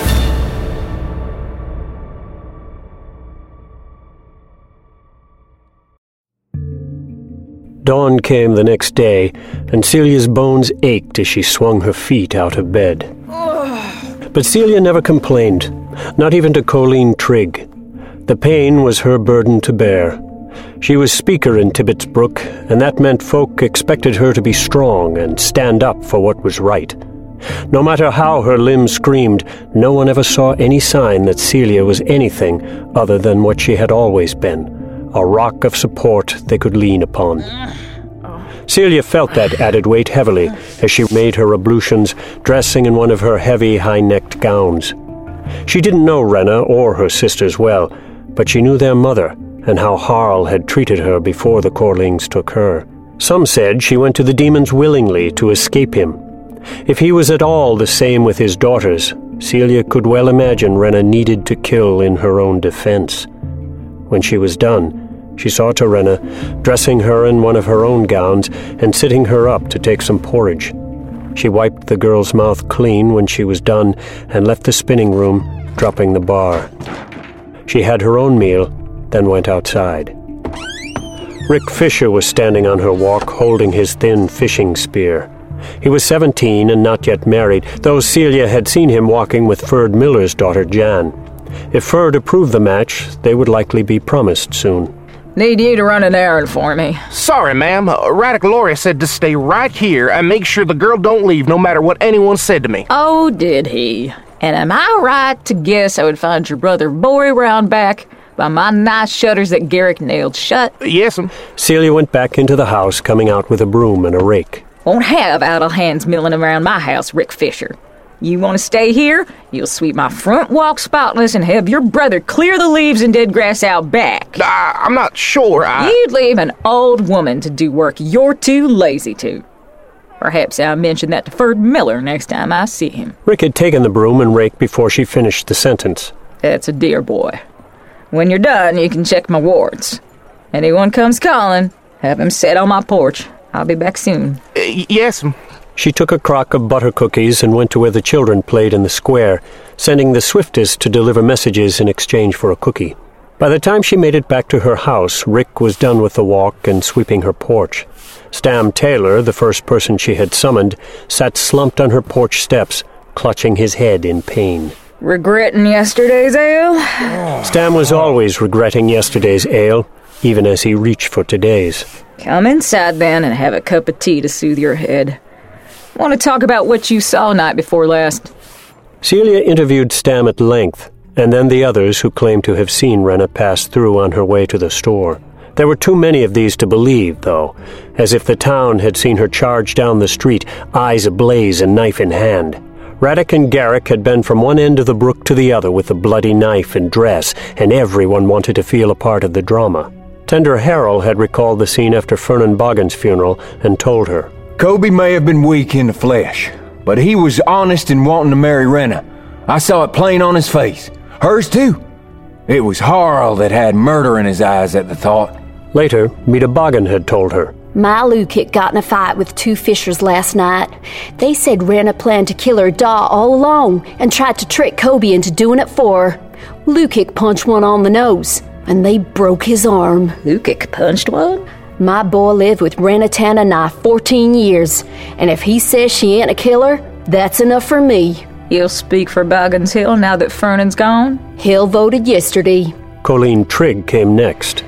Dawn came the next day, and Celia's bones ached as she swung her feet out of bed. But Celia never complained, not even to Colleen Trigg. The pain was her burden to bear. She was speaker in Tibbetts Brook, and that meant folk expected her to be strong and stand up for what was right. No matter how her limbs screamed, no one ever saw any sign that Celia was anything other than what she had always been, a rock of support they could lean upon. Celia felt that added weight heavily as she made her ablutions, dressing in one of her heavy, high-necked gowns. She didn't know Rena or her sisters well, but she knew their mother and how Harl had treated her before the Corlings took her. Some said she went to the demons willingly to escape him. If he was at all the same with his daughters, Celia could well imagine Rena needed to kill in her own defense. When she was done, she saw to Rena, dressing her in one of her own gowns and sitting her up to take some porridge. She wiped the girl's mouth clean when she was done and left the spinning room, dropping the bar. She had her own meal, then went outside. Rick Fisher was standing on her walk, holding his thin fishing spear. He was 17 and not yet married, though Celia had seen him walking with Ferd Miller's daughter, Jan. If Ferd approved the match, they would likely be promised soon. Need you to run an errand for me. Sorry, ma'am. Raddick Lowry said to stay right here and make sure the girl don't leave no matter what anyone said to me. Oh, did he? And am I right to guess I would find your brother Bory round back by my nice shutters that Garrick nailed shut? Yes'm. Celia went back into the house, coming out with a broom and a rake. Won't have idle hands milling around my house, Rick Fisher. You want to stay here? You'll sweep my front walk spotless and have your brother clear the leaves and dead grass out back. I'm not sure. You'd leave an old woman to do work you're too lazy to. Perhaps I'll mention that to Ferd Miller next time I see him. Rick had taken the broom and rake before she finished the sentence. That's a dear boy. When you're done, you can check my wards. Anyone comes calling, have him set on my porch. I'll be back soon. Yes. She took a crock of butter cookies and went to where the children played in the square, sending the swiftest to deliver messages in exchange for a cookie. By the time she made it back to her house, Rick was done with the walk and sweeping her porch. Stam Taylor, the first person she had summoned, sat slumped on her porch steps, clutching his head in pain. Regretting yesterday's ale? Stam was always regretting yesterday's ale, even as he reached for today's. Come inside then and have a cup of tea to soothe your head. Want to talk about what you saw night before last? Celia interviewed Stam at length, and then the others who claimed to have seen Rena pass through on her way to the store. There were too many of these to believe, though, as if the town had seen her charge down the street, eyes ablaze and knife in hand. Radek and Garrick had been from one end of the brook to the other with the bloody knife and dress, and everyone wanted to feel a part of the drama. Tender Harrell had recalled the scene after Fernan Boggan's funeral and told her, Kobe may have been weak in the flesh, but he was honest in wanting to marry Rena. I saw it plain on his face. Hers too. It was Harl that had murder in his eyes at the thought. Later, Mita Boggan had told her, My Lukic got in a fight with two fishers last night. They said Rena planned to kill her da all along and tried to trick Kobe into doing it for her. Lukic punched one on the nose, and they broke his arm. Lukic punched one? My boy lived with Rena Tanana 14 years, and if he says she ain't a killer, that's enough for me. You'll speak for Boggan's Hill now that Fernan's gone? Hill voted yesterday. Colleen Trigg came next.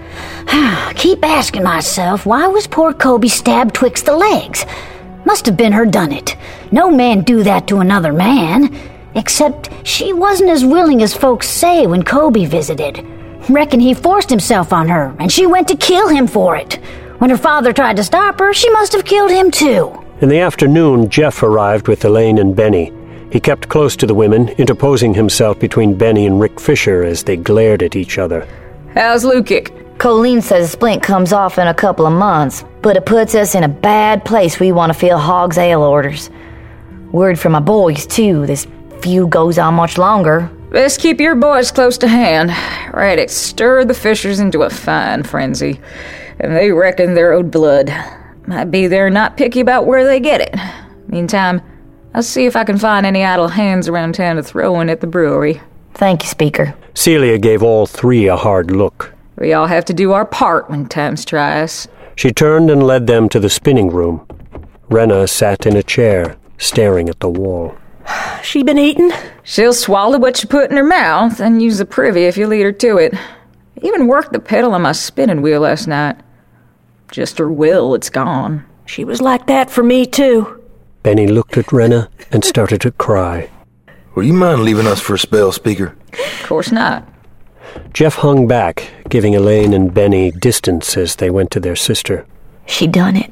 Keep asking myself, why was poor Kobe stabbed twixt the legs? Must have been her done it. No man do that to another man. Except she wasn't as willing as folks say when Kobe visited. Reckon he forced himself on her, and she went to kill him for it. When her father tried to stop her, she must have killed him too. In the afternoon, Jeff arrived with Elaine and Benny. He kept close to the women, interposing himself between Benny and Rick Fisher as they glared at each other. How's Lukic? Colleen says the splint comes off in a couple of months, but it puts us in a bad place. We want to fill Hogg's ale orders. Word from my boys, too. This feud goes on much longer. Best keep your boys close to hand. Radek stirred the Fishers into a fine frenzy, and they reckon they're owed blood. Might be they're not picky about where they get it. Meantime, I'll see if I can find any idle hands around town to throw in at the brewery. Thank you, Speaker. Celia gave all three a hard look. We all have to do our part when times try us. She turned and led them to the spinning room. Rena sat in a chair, staring at the wall. She been eating? She'll swallow what you put in her mouth and use the privy if you lead her to it. Even worked the pedal on my spinning wheel last night. Just her will, it's gone. She was like that for me, too. Benny looked at Rena and started to cry. Would you mind leaving us for a spell, Speaker? Of course not. Jeff hung back, giving Elaine and Benny distance as they went to their sister. She done it.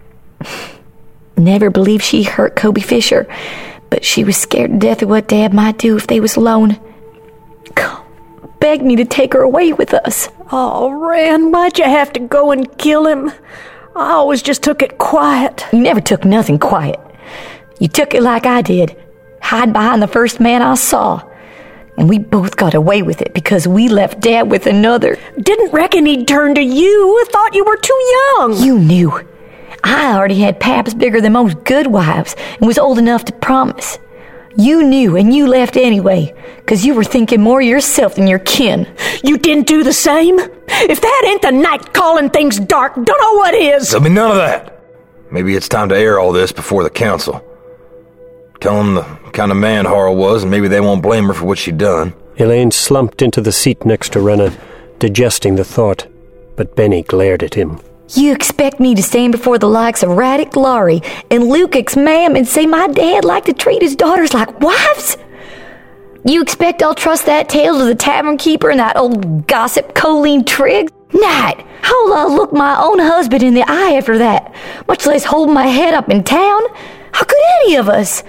Never believed she hurt Kobe Fisher, but she was scared to death of what Dad might do if they was alone. Begged me to take her away with us. Oh, Ren, why'd you have to go and kill him? I always just took it quiet. You never took nothing quiet. You took it like I did. Hide behind the first man I saw. And we both got away with it because we left Dad with another. Didn't reckon he'd turn to you. Thought you were too young. You knew. I already had paps bigger than most good wives and was old enough to promise. You knew and you left anyway, because you were thinking more of yourself than your kin. You didn't do the same? If that ain't the night calling things dark, don't know what is. There'll be none of that. Maybe it's time to air all this before the council. Tell them the kind of man Harl was, and maybe they won't blame her for what she done. Elaine slumped into the seat next to Rena, digesting the thought, but Benny glared at him. You expect me to stand before the likes of Radek Laurie and Lukic's ma'am and say my dad liked to treat his daughters like wives? You expect I'll trust that tale to the tavern keeper and that old gossip Colleen Trigg? Not. How'll I look my own husband in the eye after that? Much less hold my head up in town? How could any of us?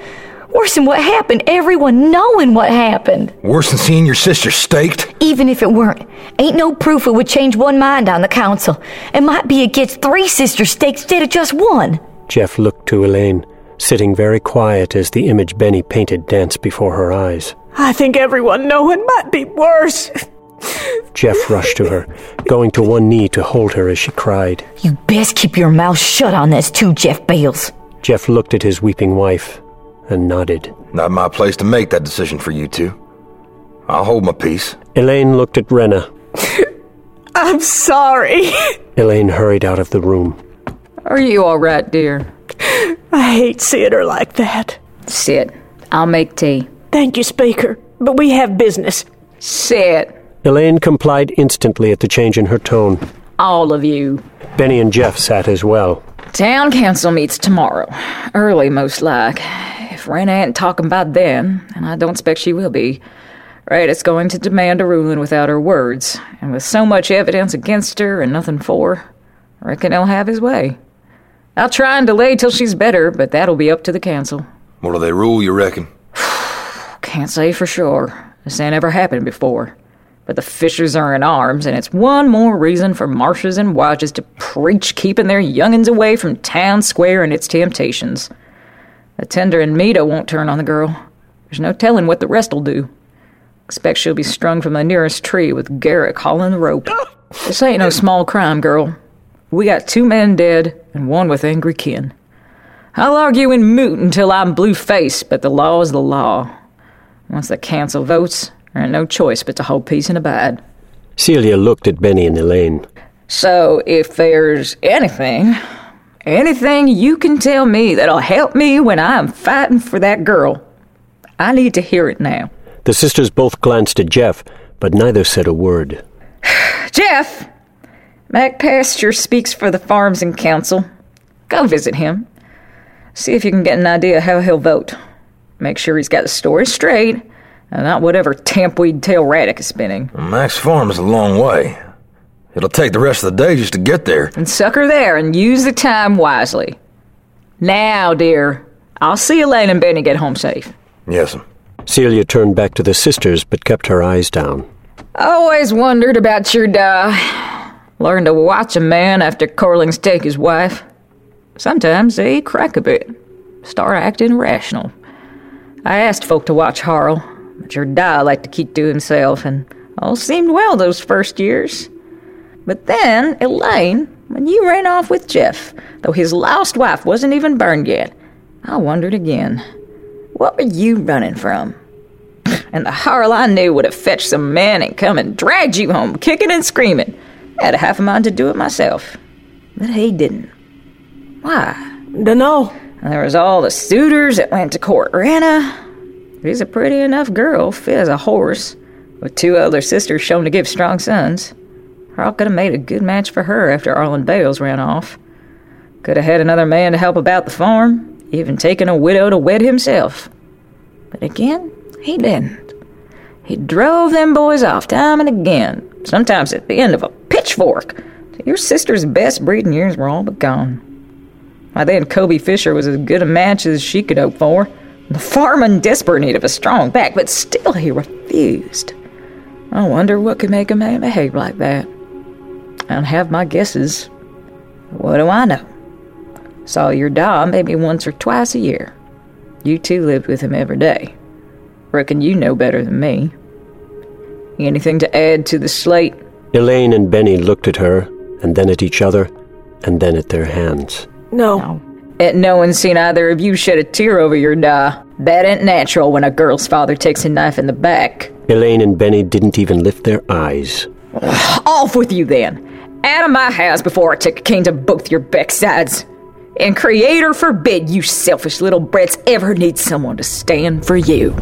Worse than what happened, everyone knowing what happened. Worse than seeing your sister staked? Even if it weren't, ain't no proof it would change one mind on the council. It might be it gets 3 sisters staked instead of just 1. Jeff looked to Elaine, sitting very quiet as the image Benny painted danced before her eyes. I think everyone knowing might be worse. Jeff rushed to her, going to one knee to hold her as she cried. You best keep your mouth shut on this too, Jeff Bales. Jeff looked at his weeping wife and nodded. Not my place to make that decision for you two. I'll hold my peace. Elaine looked at Rena. I'm sorry. Elaine hurried out of the room. Are you all right, dear? I hate seeing her like that. Sit. I'll make tea. Thank you, Speaker, but we have business. Sit. Elaine complied instantly at the change in her tone. All of you. Benny and Jeff sat as well. Town council meets tomorrow. Early, most like. If Rena ain't talking by then, and I don't expect she will be, Radic's going to demand a ruling without her words. And with so much evidence against her and nothing for her, I reckon he'll have his way. I'll try and delay till she's better, but that'll be up to the council. What'll they rule, you reckon? Can't say for sure. This ain't ever happened before. But the Fishers are in arms, and it's one more reason for Marshes and Watches to preach keeping their young'uns away from town square and its temptations. The tender and Mita won't turn on the girl. There's no telling what the rest'll do. Expect she'll be strung from the nearest tree with Garrick hauling the rope. This ain't no small crime, girl. We got 2 men dead and 1 with angry kin. I'll argue in moot until I'm blue-faced, but the law is the law. Once the council votes, there ain't no choice but to hold peace and abide. Celia looked at Benny and Elaine. So, if there's anything you can tell me that'll help me when I'm fighting for that girl, I need to hear it now. The sisters both glanced at Jeff, but neither said a word. Jeff! Mac Pasture speaks for the Farms and Council. Go visit him. See if you can get an idea how he'll vote. Make sure he's got the story straight, and not whatever tampweed tail Radic is spinning. Max Farm is a long way. It'll take the rest of the day just to get there. And suck her there and use the time wisely. Now, dear, I'll see Elaine and Benny get home safe. Yes'm. Celia turned back to the sisters, but kept her eyes down. Always wondered about your Learned to watch a man after Corling's take his wife. Sometimes they crack a bit, start acting rational. I asked folk to watch Harl, but your liked to keep to himself, and all seemed well those first years. But then, Elaine, when you ran off with Jeff, though his lost wife wasn't even burned yet, I wondered again, what were you running from? And the Harl I knew would have fetched some men and come and dragged you home, kicking and screaming. I had a half a mind to do it myself, but he didn't. Why? Dunno. And there was all the suitors that went to court. Rena, she's a pretty enough girl, fit as a horse, with 2 other sisters shown to give strong sons. Harl could have made a good match for her after Arlen Bales ran off. Could have had another man to help about the farm, even taken a widow to wed himself. But again, he didn't. He drove them boys off time and again, sometimes at the end of a pitchfork. Your sister's best breeding years were all but gone. By then, Kobe Fisher was as good a match as she could hope for. The farm in desperate need of a strong back, but still he refused. I wonder what could make a man behave like that. I don't have my guesses. What do I know? Saw your maybe once or twice a year. You 2 lived with him every day. Reckon you know better than me. Anything to add to the slate? Elaine and Benny looked at her, and then at each other, and then at their hands. No. Ain't no one seen either of you shed a tear over your That ain't natural when a girl's father takes a knife in the back. Elaine and Benny didn't even lift their eyes. Off with you then. Out of my house before I take a cane to both your backsides. And Creator forbid you selfish little brats ever need someone to stand for you.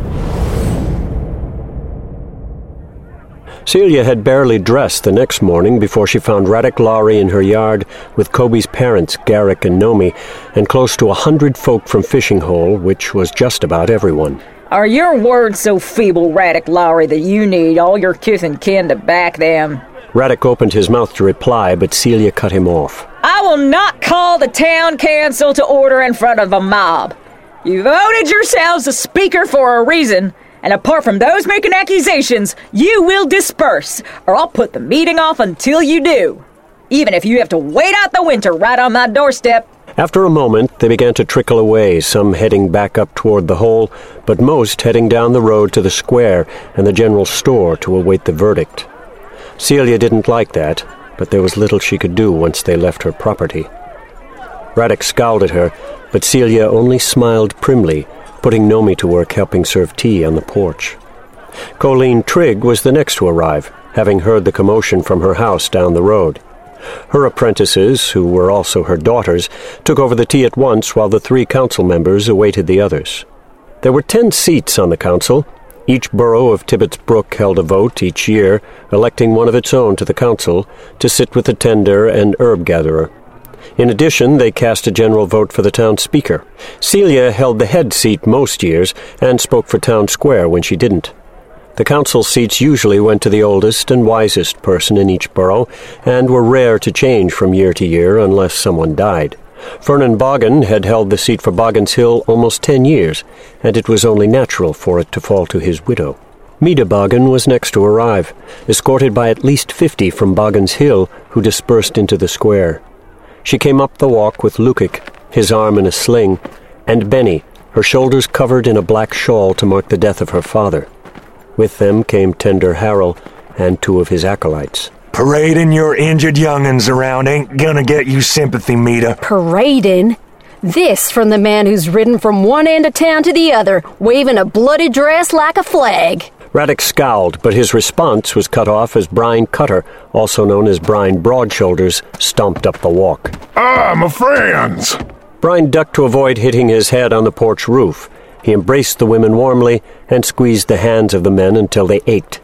Celia had barely dressed the next morning before she found Radic Lowry in her yard with Kobe's parents, Garrick and Nomi, and close to 100 folk from Fishing Hole, which was just about everyone. Are your words so feeble, Radic Lowry, that you need all your kith and kin to back them? Radic opened his mouth to reply, but Celia cut him off. I will not call the town council to order in front of a mob. You voted yourselves a speaker for a reason, and apart from those making accusations, you will disperse, or I'll put the meeting off until you do. Even if you have to wait out the winter right on my doorstep. After a moment, they began to trickle away, some heading back up toward the hole, but most heading down the road to the square and the general store to await the verdict. Celia didn't like that, but there was little she could do once they left her property. Radek scowled at her, but Celia only smiled primly, putting Nomi to work helping serve tea on the porch. Colleen Trigg was the next to arrive, having heard the commotion from her house down the road. Her apprentices, who were also her daughters, took over the tea at once while the 3 council members awaited the others. There were 10 seats on the council. Each borough of Tibbetts Brook held a vote each year, electing one of its own to the council to sit with the tender and herb gatherer. In addition, they cast a general vote for the town speaker. Celia held the head seat most years and spoke for town square when she didn't. The council seats usually went to the oldest and wisest person in each borough, and were rare to change from year to year unless someone died. Fernan Boggin had held the seat for Boggins Hill almost 10 years, and it was only natural for it to fall to his widow. Mida Boggin was next to arrive, escorted by at least 50 from Boggins Hill, who dispersed into the square. She came up the walk with Lukic, his arm in a sling, and Benny, her shoulders covered in a black shawl to mark the death of her father. With them came Tender Harrell and 2 of his acolytes. Parading your injured young'uns around ain't gonna get you sympathy, Mida. Parading? This from the man who's ridden from one end of town to the other, waving a bloody dress like a flag. Radek scowled, but his response was cut off as Brian Cutter, also known as Brian Broadshoulders, stomped up the walk. Ah, my friends! Brian ducked to avoid hitting his head on the porch roof. He embraced the women warmly and squeezed the hands of the men until they ached.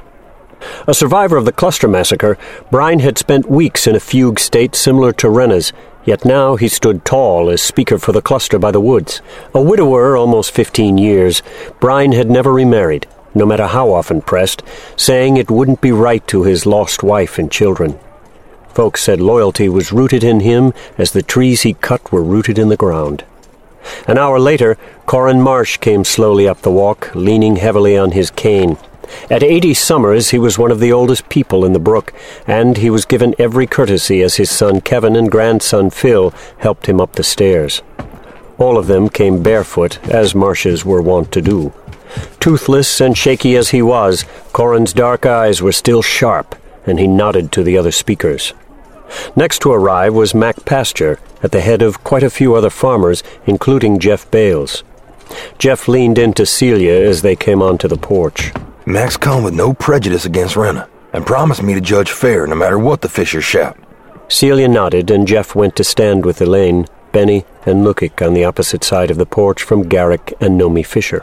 A survivor of the Cluster Massacre, Brian had spent weeks in a fugue state similar to Rena's, yet now he stood tall as speaker for the cluster by the woods. A widower almost 15 years, Brian had never remarried, no matter how often pressed, saying it wouldn't be right to his lost wife and children. Folks said loyalty was rooted in him as the trees he cut were rooted in the ground. An hour later, Corin Marsh came slowly up the walk, leaning heavily on his cane. At 80 summers, he was one of the oldest people in the brook, and he was given every courtesy as his son Kevin and grandson Phil helped him up the stairs. All of them came barefoot, as Marshes were wont to do. Toothless and shaky as he was, Corin's dark eyes were still sharp, and he nodded to the other speakers. Next to arrive was Mac Pasture, at the head of quite a few other farmers, including Jeff Bales. Jeff leaned into Celia as they came onto the porch. Mac's come with no prejudice against Rena, and promised me to judge fair no matter what the Fishers shout. Celia nodded, and Jeff went to stand with Elaine, Benny, and Lukic on the opposite side of the porch from Garrick and Nomi Fisher.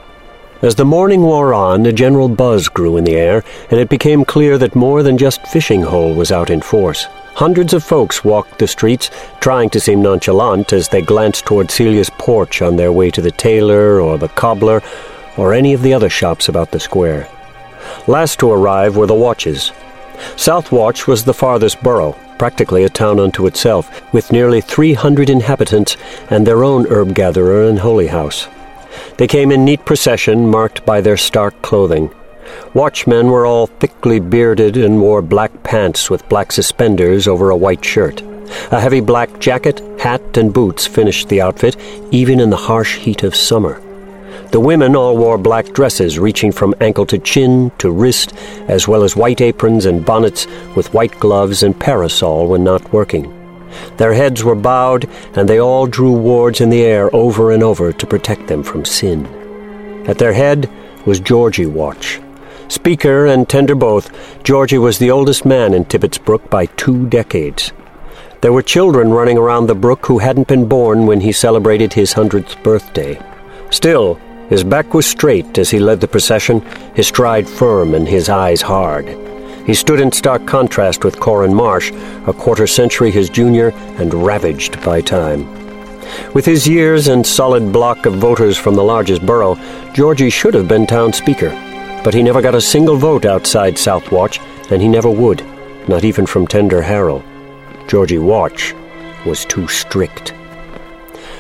As the morning wore on, a general buzz grew in the air, and it became clear that more than just Fishing Hole was out in force. Hundreds of folks walked the streets, trying to seem nonchalant as they glanced toward Celia's porch on their way to the tailor or the cobbler or any of the other shops about the square. Last to arrive were the Watches. South Watch was the farthest borough, practically a town unto itself, with nearly 300 inhabitants and their own herb gatherer and holy house. They came in neat procession, marked by their stark clothing. Watchmen were all thickly bearded and wore black pants with black suspenders over a white shirt. A heavy black jacket, hat, and boots finished the outfit, even in the harsh heat of summer. The women all wore black dresses reaching from ankle to chin to wrist, as well as white aprons and bonnets with white gloves and parasol when not working. Their heads were bowed, and they all drew wards in the air over and over to protect them from sin. At their head was Georgie Watch. Speaker and tender both, Georgie was the oldest man in Tibbetts Brook by 2 decades. There were children running around the brook who hadn't been born when he celebrated his 100th birthday. Still, his back was straight as he led the procession, his stride firm and his eyes hard. He stood in stark contrast with Corin Marsh, a quarter-century his junior and ravaged by time. With his years and solid block of voters from the largest borough, Georgie should have been town speaker, but he never got a single vote outside South Watch, and he never would, not even from Tender Harrell. Georgie Watch was too strict.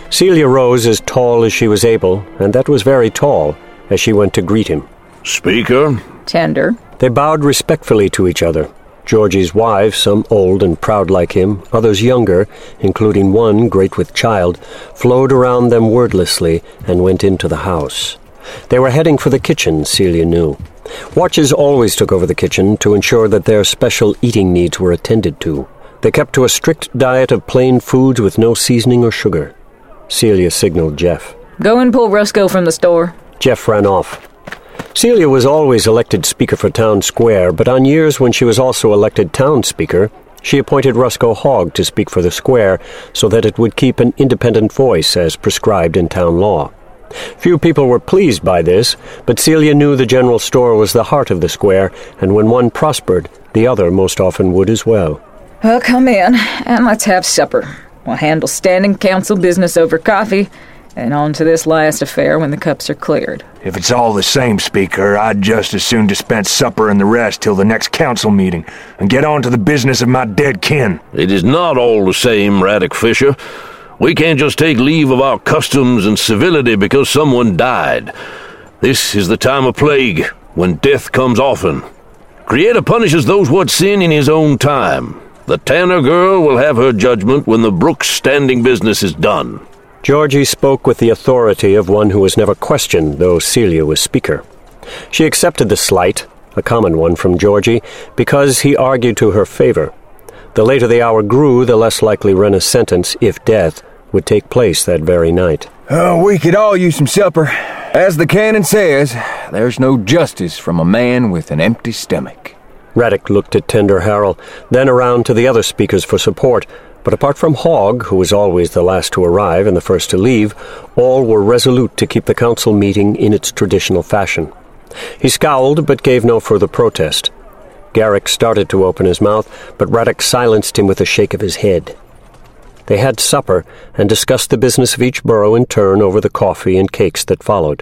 Celia rose as tall as she was able, and that was very tall, as she went to greet him. Speaker? Tender. They bowed respectfully to each other. Georgie's wives, some old and proud like him, others younger, including one great with child, flowed around them wordlessly and went into the house. They were heading for the kitchen, Celia knew. Watches always took over the kitchen to ensure that their special eating needs were attended to. They kept to a strict diet of plain foods with no seasoning or sugar. Celia signaled Jeff. Go and pull Rusco from the store. Jeff ran off. Celia was always elected Speaker for Town Square, but on years when she was also elected Town Speaker, she appointed Rusco Hogg to speak for the square so that it would keep an independent voice as prescribed in town law. Few people were pleased by this, but Celia knew the general store was the heart of the square, and when one prospered, the other most often would as well. Well, come in, and let's have supper. We'll handle standing council business over coffee, and on to this last affair when the cups are cleared. If it's all the same, Speaker, I'd just as soon dispense supper and the rest till the next council meeting, and get on to the business of my dead kin. It is not all the same, Raddick Fisher. We can't just take leave of our customs and civility because someone died. This is the time of plague, when death comes often. Creator punishes those what sin in his own time. The Tanner girl will have her judgment when the Brooks standing business is done. Georgie spoke with the authority of one who was never questioned, though Celia was speaker. She accepted the slight, a common one from Georgie, because he argued to her favor. The later the hour grew, the less likely Rena's sentence, if death, would take place that very night. Oh, we could all use some supper. As the canon says, there's no justice from a man with an empty stomach. Raddick looked at Tender Harrell, then around to the other speakers for support, but apart from Hogg, who was always the last to arrive and the first to leave, all were resolute to keep the council meeting in its traditional fashion. He scowled, but gave no further protest. Garrick started to open his mouth, but Raddick silenced him with a shake of his head. They had supper and discussed the business of each borough in turn over the coffee and cakes that followed.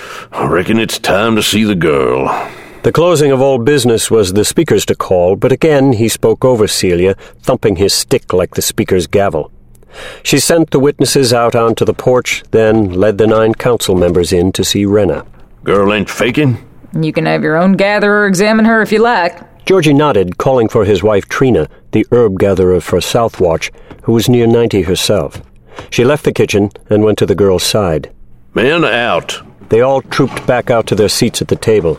I reckon it's time to see the girl. The closing of all business was the speaker's to call, but again he spoke over Celia, thumping his stick like the speaker's gavel. She sent the witnesses out onto the porch, then led the 9 council members in to see Rena. Girl ain't faking? You can have your own gatherer examine her if you like. Georgie nodded, calling for his wife Trina, the herb gatherer for Southwatch, who was near 90 herself. She left the kitchen and went to the girl's side. Men out. They all trooped back out to their seats at the table.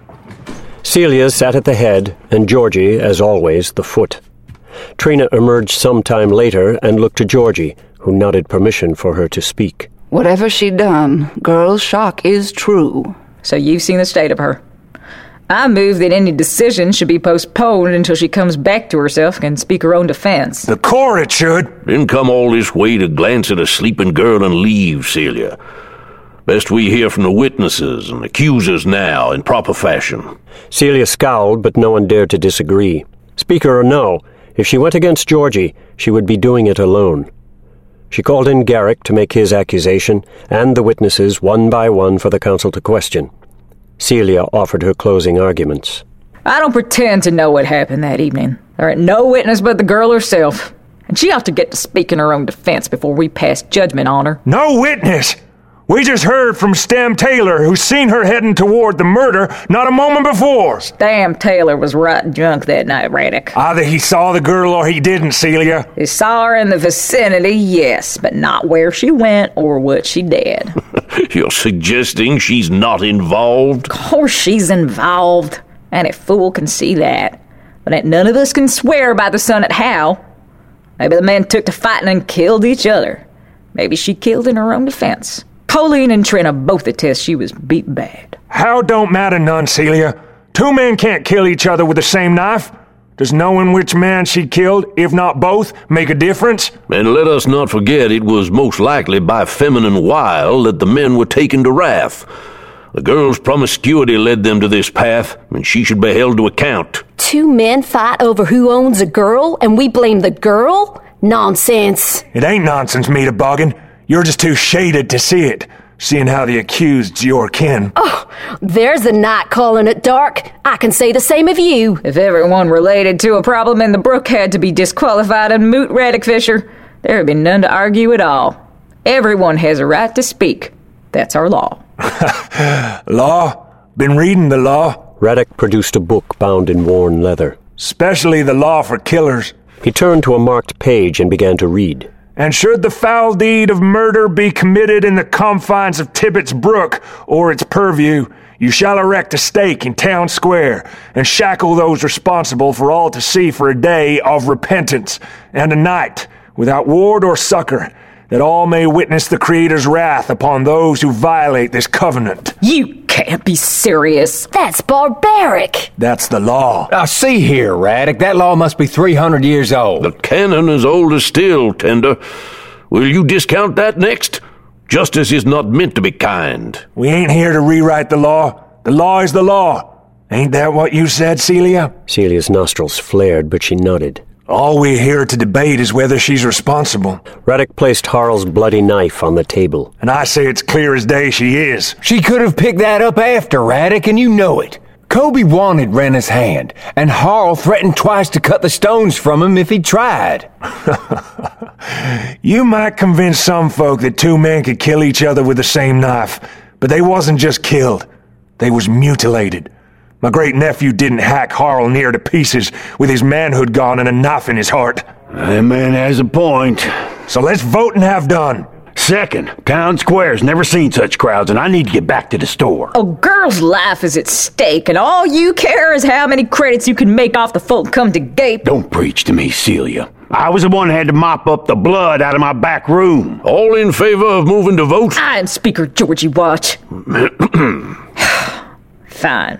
Celia sat at the head, and Georgie, as always, the foot. Trina emerged some time later and looked to Georgie, who nodded permission for her to speak. Whatever she done, girl's shock is true. So you've seen the state of her. I move that any decision should be postponed until she comes back to herself and can speak her own defense. The court, it should. Didn't come all this way to glance at a sleeping girl and leave, Celia. Best we hear from the witnesses and accusers now in proper fashion. Celia scowled, but no one dared to disagree. Speaker or no, if she went against Georgie, she would be doing it alone. She called in Garrick to make his accusation, and the witnesses one by one for the council to question. Celia offered her closing arguments. I don't pretend to know what happened that evening. There ain't no witness but the girl herself, and she ought to get to speak in her own defense before we pass judgment on her. No witness! We just heard from Stam Taylor, who's seen her heading toward the murder not a moment before. Stam Taylor was right drunk that night, Raddick. Either he saw the girl or he didn't, Celia. He saw her in the vicinity, yes, but not where she went or what she did. You're suggesting she's not involved? Of course she's involved. Any fool can see that. But ain't none of us can swear by the sun at how. Maybe the men took to fighting and killed each other. Maybe she killed in her own defense. Colleen and Trina both attest she was beat bad. How don't matter none, Celia. 2 men can't kill each other with the same knife. Does knowing which man she killed, if not both, make a difference? And let us not forget it was most likely by feminine wile that the men were taken to wrath. The girl's promiscuity led them to this path, and she should be held to account. 2 men fight over who owns a girl, and we blame the girl? Nonsense. It ain't nonsense, Meeta Boggin. You're just too shaded to see it, seeing how the accused's your kin. Oh, there's the night calling it dark. I can say the same of you. If everyone related to a problem in the brook had to be disqualified and moot, Raddick Fisher, there would be none to argue at all. Everyone has a right to speak. That's our law. Law? Been reading the law? Radek produced a book bound in worn leather. Especially the law for killers. He turned to a marked page and began to read. And should the foul deed of murder be committed in the confines of Tibbetts Brook or its purview, you shall erect a stake in town square and shackle those responsible for all to see for a day of repentance and a night without ward or succor, that all may witness the Creator's wrath upon those who violate this covenant. You can't be serious. That's barbaric. That's the law. Now, see here, Radek, that law must be 300 years old. The canon is older still, Tender. Will you discount that next? Justice is not meant to be kind. We ain't here to rewrite the law. The law is the law. Ain't that what you said, Celia? Celia's nostrils flared, but she nodded. All we're here to debate is whether she's responsible. Radek placed Harl's bloody knife on the table. And I say it's clear as day she is. She could have picked that up after, Radek, and you know it. Kobe wanted Rena's hand, and Harl threatened twice to cut the stones from him if he tried. You might convince some folk that two men could kill each other with the same knife, but they wasn't just killed. They was mutilated. My great-nephew didn't hack Harl near to pieces with his manhood gone and a knife in his heart. That man has a point. So let's vote and have done. Second, town square's never seen such crowds, and I need to get back to the store. A girl's life is at stake, and all you care is how many credits you can make off the folk come to gape. Don't preach to me, Celia. I was the one who had to mop up the blood out of my back room. All in favor of moving to vote? I am Speaker Georgie Watch. Fine.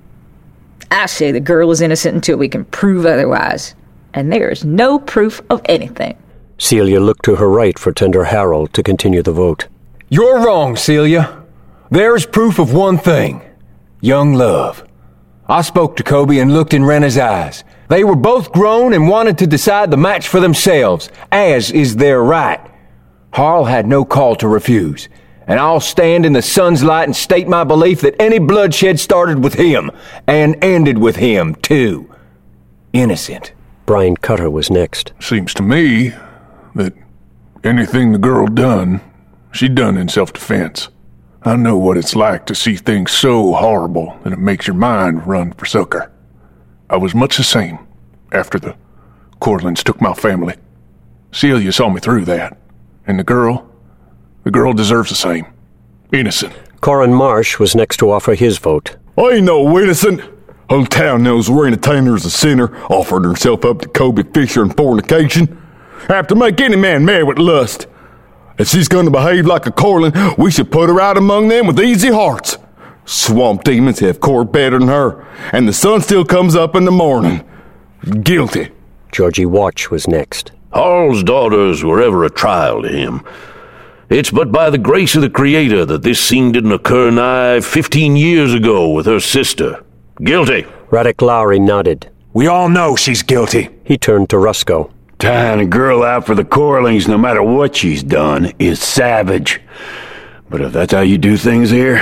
I say the girl is innocent until we can prove otherwise. And there is no proof of anything. Celia looked to her right for Tender Harold to continue the vote. You're wrong, Celia. There is proof of one thing. Young love. I spoke to Kobe and looked in Rena's eyes. They were both grown and wanted to decide the match for themselves, as is their right. Harl had no call to refuse. And I'll stand in the sun's light and state my belief that any bloodshed started with him, and ended with him, too. Innocent. Brian Cutter was next. Seems to me that anything the girl done, she done in self-defense. I know what it's like to see things so horrible that it makes your mind run for succor. I was much the same after the Cortlands took my family. Celia saw me through that, and the girl deserves the same. Innocent. Corin Marsh was next to offer his vote. I ain't no innocent. Whole town knows Rena Tanner's a sinner, offered herself up to Kobe Fisher in fornication. Have to make any man mad with lust. If she's gonna behave like a Cortland, we should put her out among them with easy hearts. Swamp demons have court better than her, and the sun still comes up in the morning. Guilty. Georgie Watch was next. Harl's daughters were ever a trial to him. It's but by the grace of the Creator that this scene didn't occur nigh 15 years ago with her sister. Guilty. Radek Lowry nodded. We all know she's guilty. He turned to Rusko. Tying a girl out for the Corlings, no matter what she's done, is savage. But if that's how you do things here,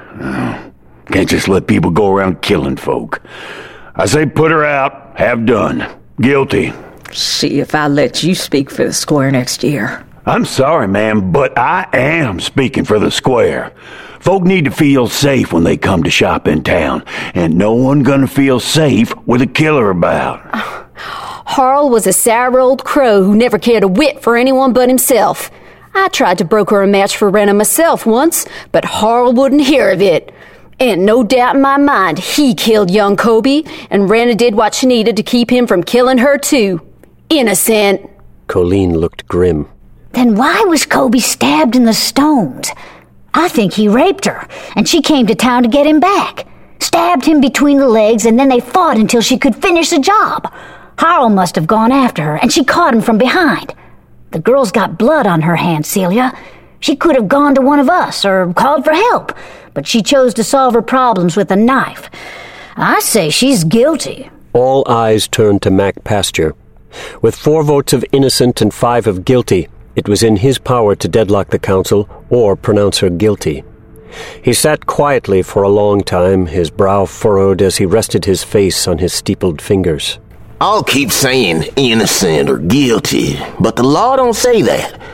can't just let people go around killing folk. I say put her out, have done. Guilty. See if I let you speak for the square next year. I'm sorry, ma'am, but I am speaking for the square. Folk need to feel safe when they come to shop in town, and no one gonna feel safe with a killer about. Harl was a sour old crow who never cared a whit for anyone but himself. I tried to broker a match for Rena myself once, but Harl wouldn't hear of it. And no doubt in my mind, he killed young Kobe, and Rena did what she needed to keep him from killing her too. Innocent. Colleen looked grim. Then why was Kobe stabbed in the stones? I think he raped her, and she came to town to get him back. Stabbed him between the legs, and then they fought until she could finish the job. Harl must have gone after her, and she caught him from behind. The girl's got blood on her hands, Celia. She could have gone to one of us, or called for help, but she chose to solve her problems with a knife. I say she's guilty. All eyes turned to Mac Pasture. With 4 votes of innocent and 5 of guilty, it was in his power to deadlock the council or pronounce her guilty. He sat quietly for a long time, his brow furrowed as he rested his face on his steepled fingers. I'll keep saying innocent or guilty, but the law don't say that.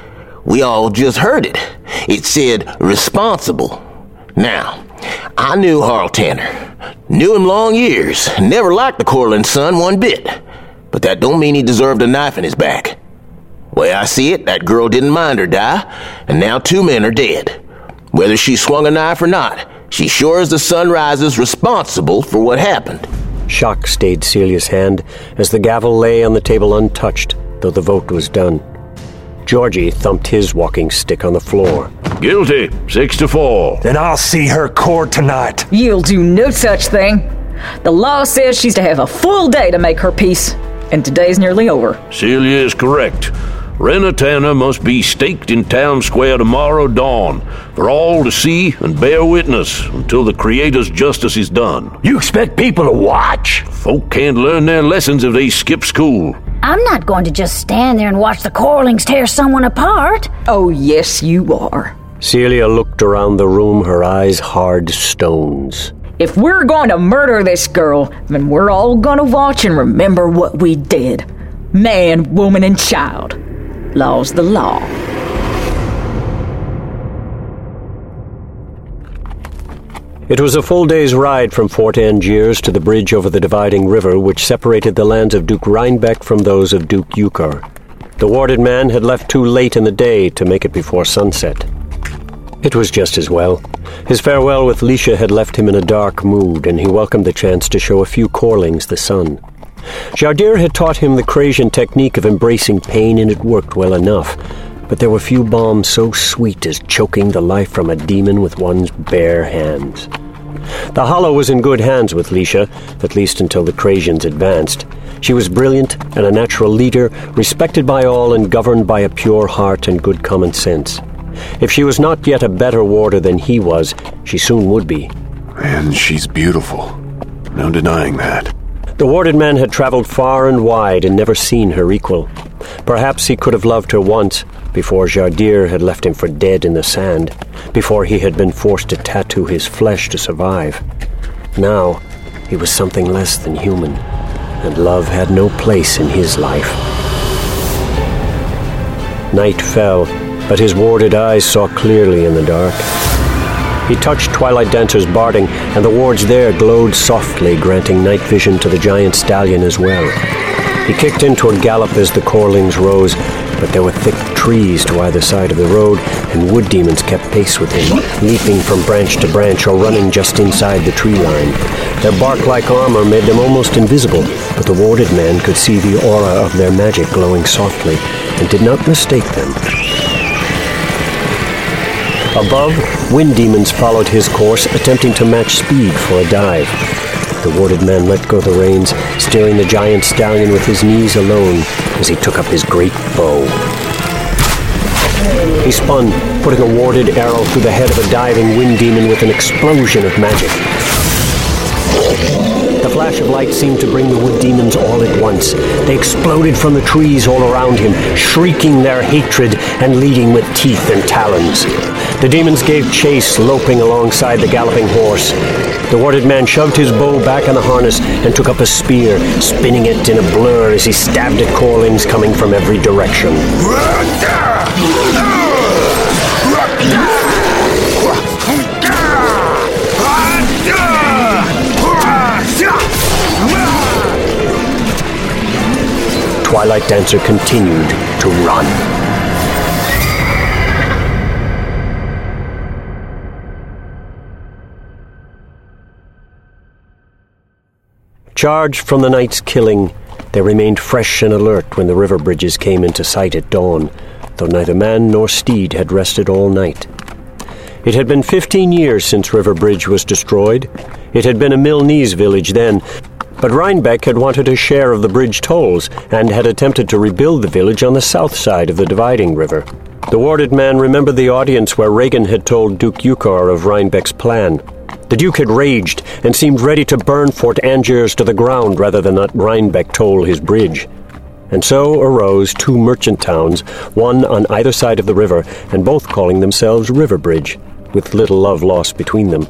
We all just heard it. It said responsible. Now, I knew Harl Tanner. Knew him long years. Never liked the Corlin son one bit. But that don't mean he deserved a knife in his back. Way I see it, that girl didn't mind her die, and now 2 men are dead. Whether she swung a knife or not, she sure as the sun rises responsible for what happened. Shock stayed Celia's hand as the gavel lay on the table untouched, though the vote was done. Georgie thumped his walking stick on the floor. Guilty, 6-4. Then I'll see her court tonight. You'll do no such thing. The law says she's to have a full day to make her peace, and today's nearly over. Celia is correct. Rena Tanner must be staked in town square tomorrow dawn for all to see and bear witness until the Creator's justice is done. You expect people to watch? Folk can't learn their lessons if they skip school. I'm not going to just stand there and watch the Corlings tear someone apart. Oh, yes, you are. Celia looked around the room, her eyes hard stones. If we're going to murder this girl, then we're all going to watch and remember what we did. Man, woman, and child. Law's the law. It was a full day's ride from Fort Angiers to the bridge over the dividing river which separated the lands of Duke Rhinebeck from those of Duke Ukar. The warded man had left too late in the day to make it before sunset. It was just as well. His farewell with Leisha had left him in a dark mood, and he welcomed the chance to show a few Corlings the sun. Jardir had taught him the Crasian technique of embracing pain, and it worked well enough. But there were few balms so sweet as choking the life from a demon with one's bare hands. The Hollow was in good hands with Leisha, at least until the Crasians advanced. She was brilliant and a natural leader, respected by all and governed by a pure heart and good common sense. If she was not yet a better warder than he was, she soon would be. And she's beautiful. No denying that. The warded man had traveled far and wide and never seen her equal. Perhaps he could have loved her once, before Jardir had left him for dead in the sand, before he had been forced to tattoo his flesh to survive. Now, he was something less than human, and love had no place in his life. Night fell, but his warded eyes saw clearly in the dark. He touched Twilight Dancer's barding, and the wards there glowed softly, granting night vision to the giant stallion as well. He kicked into a gallop as the Corlings rose, but there were thick trees to either side of the road, and wood demons kept pace with him, leaping from branch to branch or running just inside the tree line. Their bark-like armor made them almost invisible, but the warded man could see the aura of their magic glowing softly, and did not mistake them. Above, wind demons followed his course, attempting to match speed for a dive. The warded man let go the reins, steering the giant stallion with his knees alone as he took up his great bow. He spun, putting a warded arrow through the head of a diving wind demon with an explosion of magic. The flash of light seemed to bring the wood demons all at once. They exploded from the trees all around him, shrieking their hatred and leading with teeth and talons. The demons gave chase, loping alongside the galloping horse. The warded man shoved his bow back in the harness and took up a spear, spinning it in a blur as he stabbed at Corlings coming from every direction. Twilight Dancer continued to run. Charged from the night's killing, they remained fresh and alert when the river bridges came into sight at dawn, though neither man nor steed had rested all night. It had been 15 years since River Bridge was destroyed. It had been a Milnese village then, but Rhinebeck had wanted a share of the bridge tolls and had attempted to rebuild the village on the south side of the dividing river. The warded man remembered the audience where Regan had told Duke Ukar of Rhinebeck's plan. The Duke had raged and seemed ready to burn Fort Angiers to the ground rather than let Rhinebeck toll his bridge. And so arose two merchant towns, one on either side of the river, and both calling themselves River Bridge, with little love lost between them.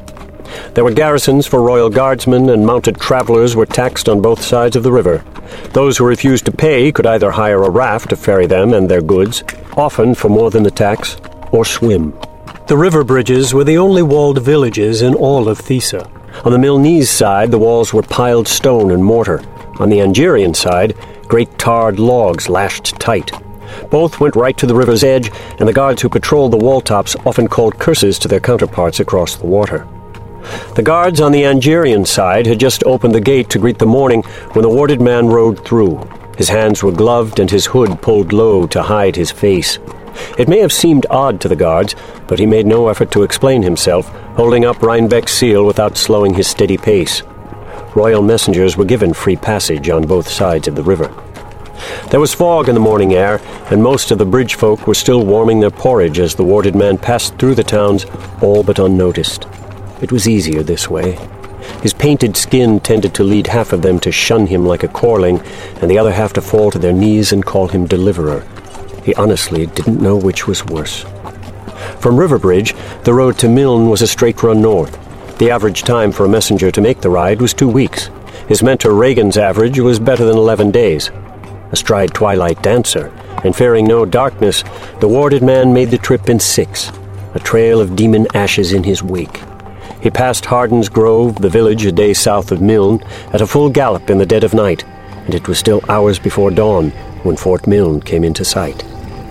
There were garrisons for royal guardsmen, and mounted travelers were taxed on both sides of the river. Those who refused to pay could either hire a raft to ferry them and their goods, often for more than the tax, or swim. The river bridges were the only walled villages in all of Thesa. On the Milnese side, the walls were piled stone and mortar. On the Angerian side, great tarred logs lashed tight. Both went right to the river's edge, and the guards who patrolled the wall tops often called curses to their counterparts across the water. The guards on the Angerian side had just opened the gate to greet the morning when the warded man rode through. His hands were gloved and his hood pulled low to hide his face. It may have seemed odd to the guards, but he made no effort to explain himself, holding up Rhinebeck's seal without slowing his steady pace. Royal messengers were given free passage on both sides of the river. There was fog in the morning air, and most of the bridge folk were still warming their porridge as the warded man passed through the towns, all but unnoticed. It was easier this way. His painted skin tended to lead half of them to shun him like a corling, and the other half to fall to their knees and call him deliverer. He honestly didn't know which was worse. From Riverbridge, the road to Milne was a straight run north. The average time for a messenger to make the ride was 2 weeks. His mentor Reagan's average was better than 11 days. Astride Twilight Dancer, and fearing no darkness, the warded man made the trip in 6, a trail of demon ashes in his wake. He passed Hardin's Grove, the village a day south of Milne, at a full gallop in the dead of night, and it was still hours before dawn when Fort Milne came into sight.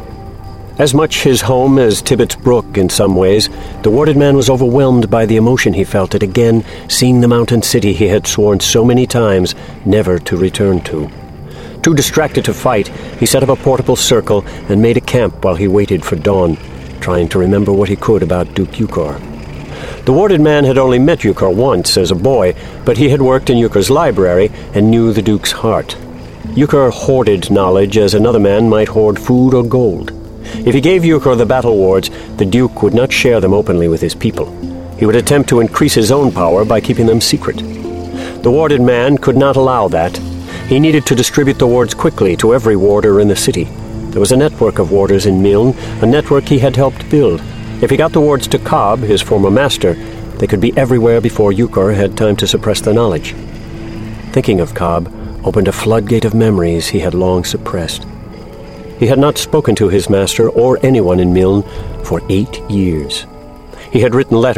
As much his home as Tibbet's Brook in some ways, the warded man was overwhelmed by the emotion he felt at again seeing the mountain city he had sworn so many times never to return to. Too distracted to fight, he set up a portable circle and made a camp while he waited for dawn, trying to remember what he could about Duke Euchor. The warded man had only met Euchor once as a boy, but he had worked in Euchor's library and knew the Duke's heart. Euchor hoarded knowledge as another man might hoard food or gold. If he gave Euchor the battle wards, the Duke would not share them openly with his people. He would attempt to increase his own power by keeping them secret. The warded man could not allow that. He needed to distribute the wards quickly to every warder in the city. There was a network of warders in Milne, a network he had helped build. If he got the wards to Cobb, his former master, they could be everywhere before Euchor had time to suppress the knowledge. Thinking of Cobb opened a floodgate of memories he had long suppressed. He had not spoken to his master or anyone in Milne for 8 years. He had written letters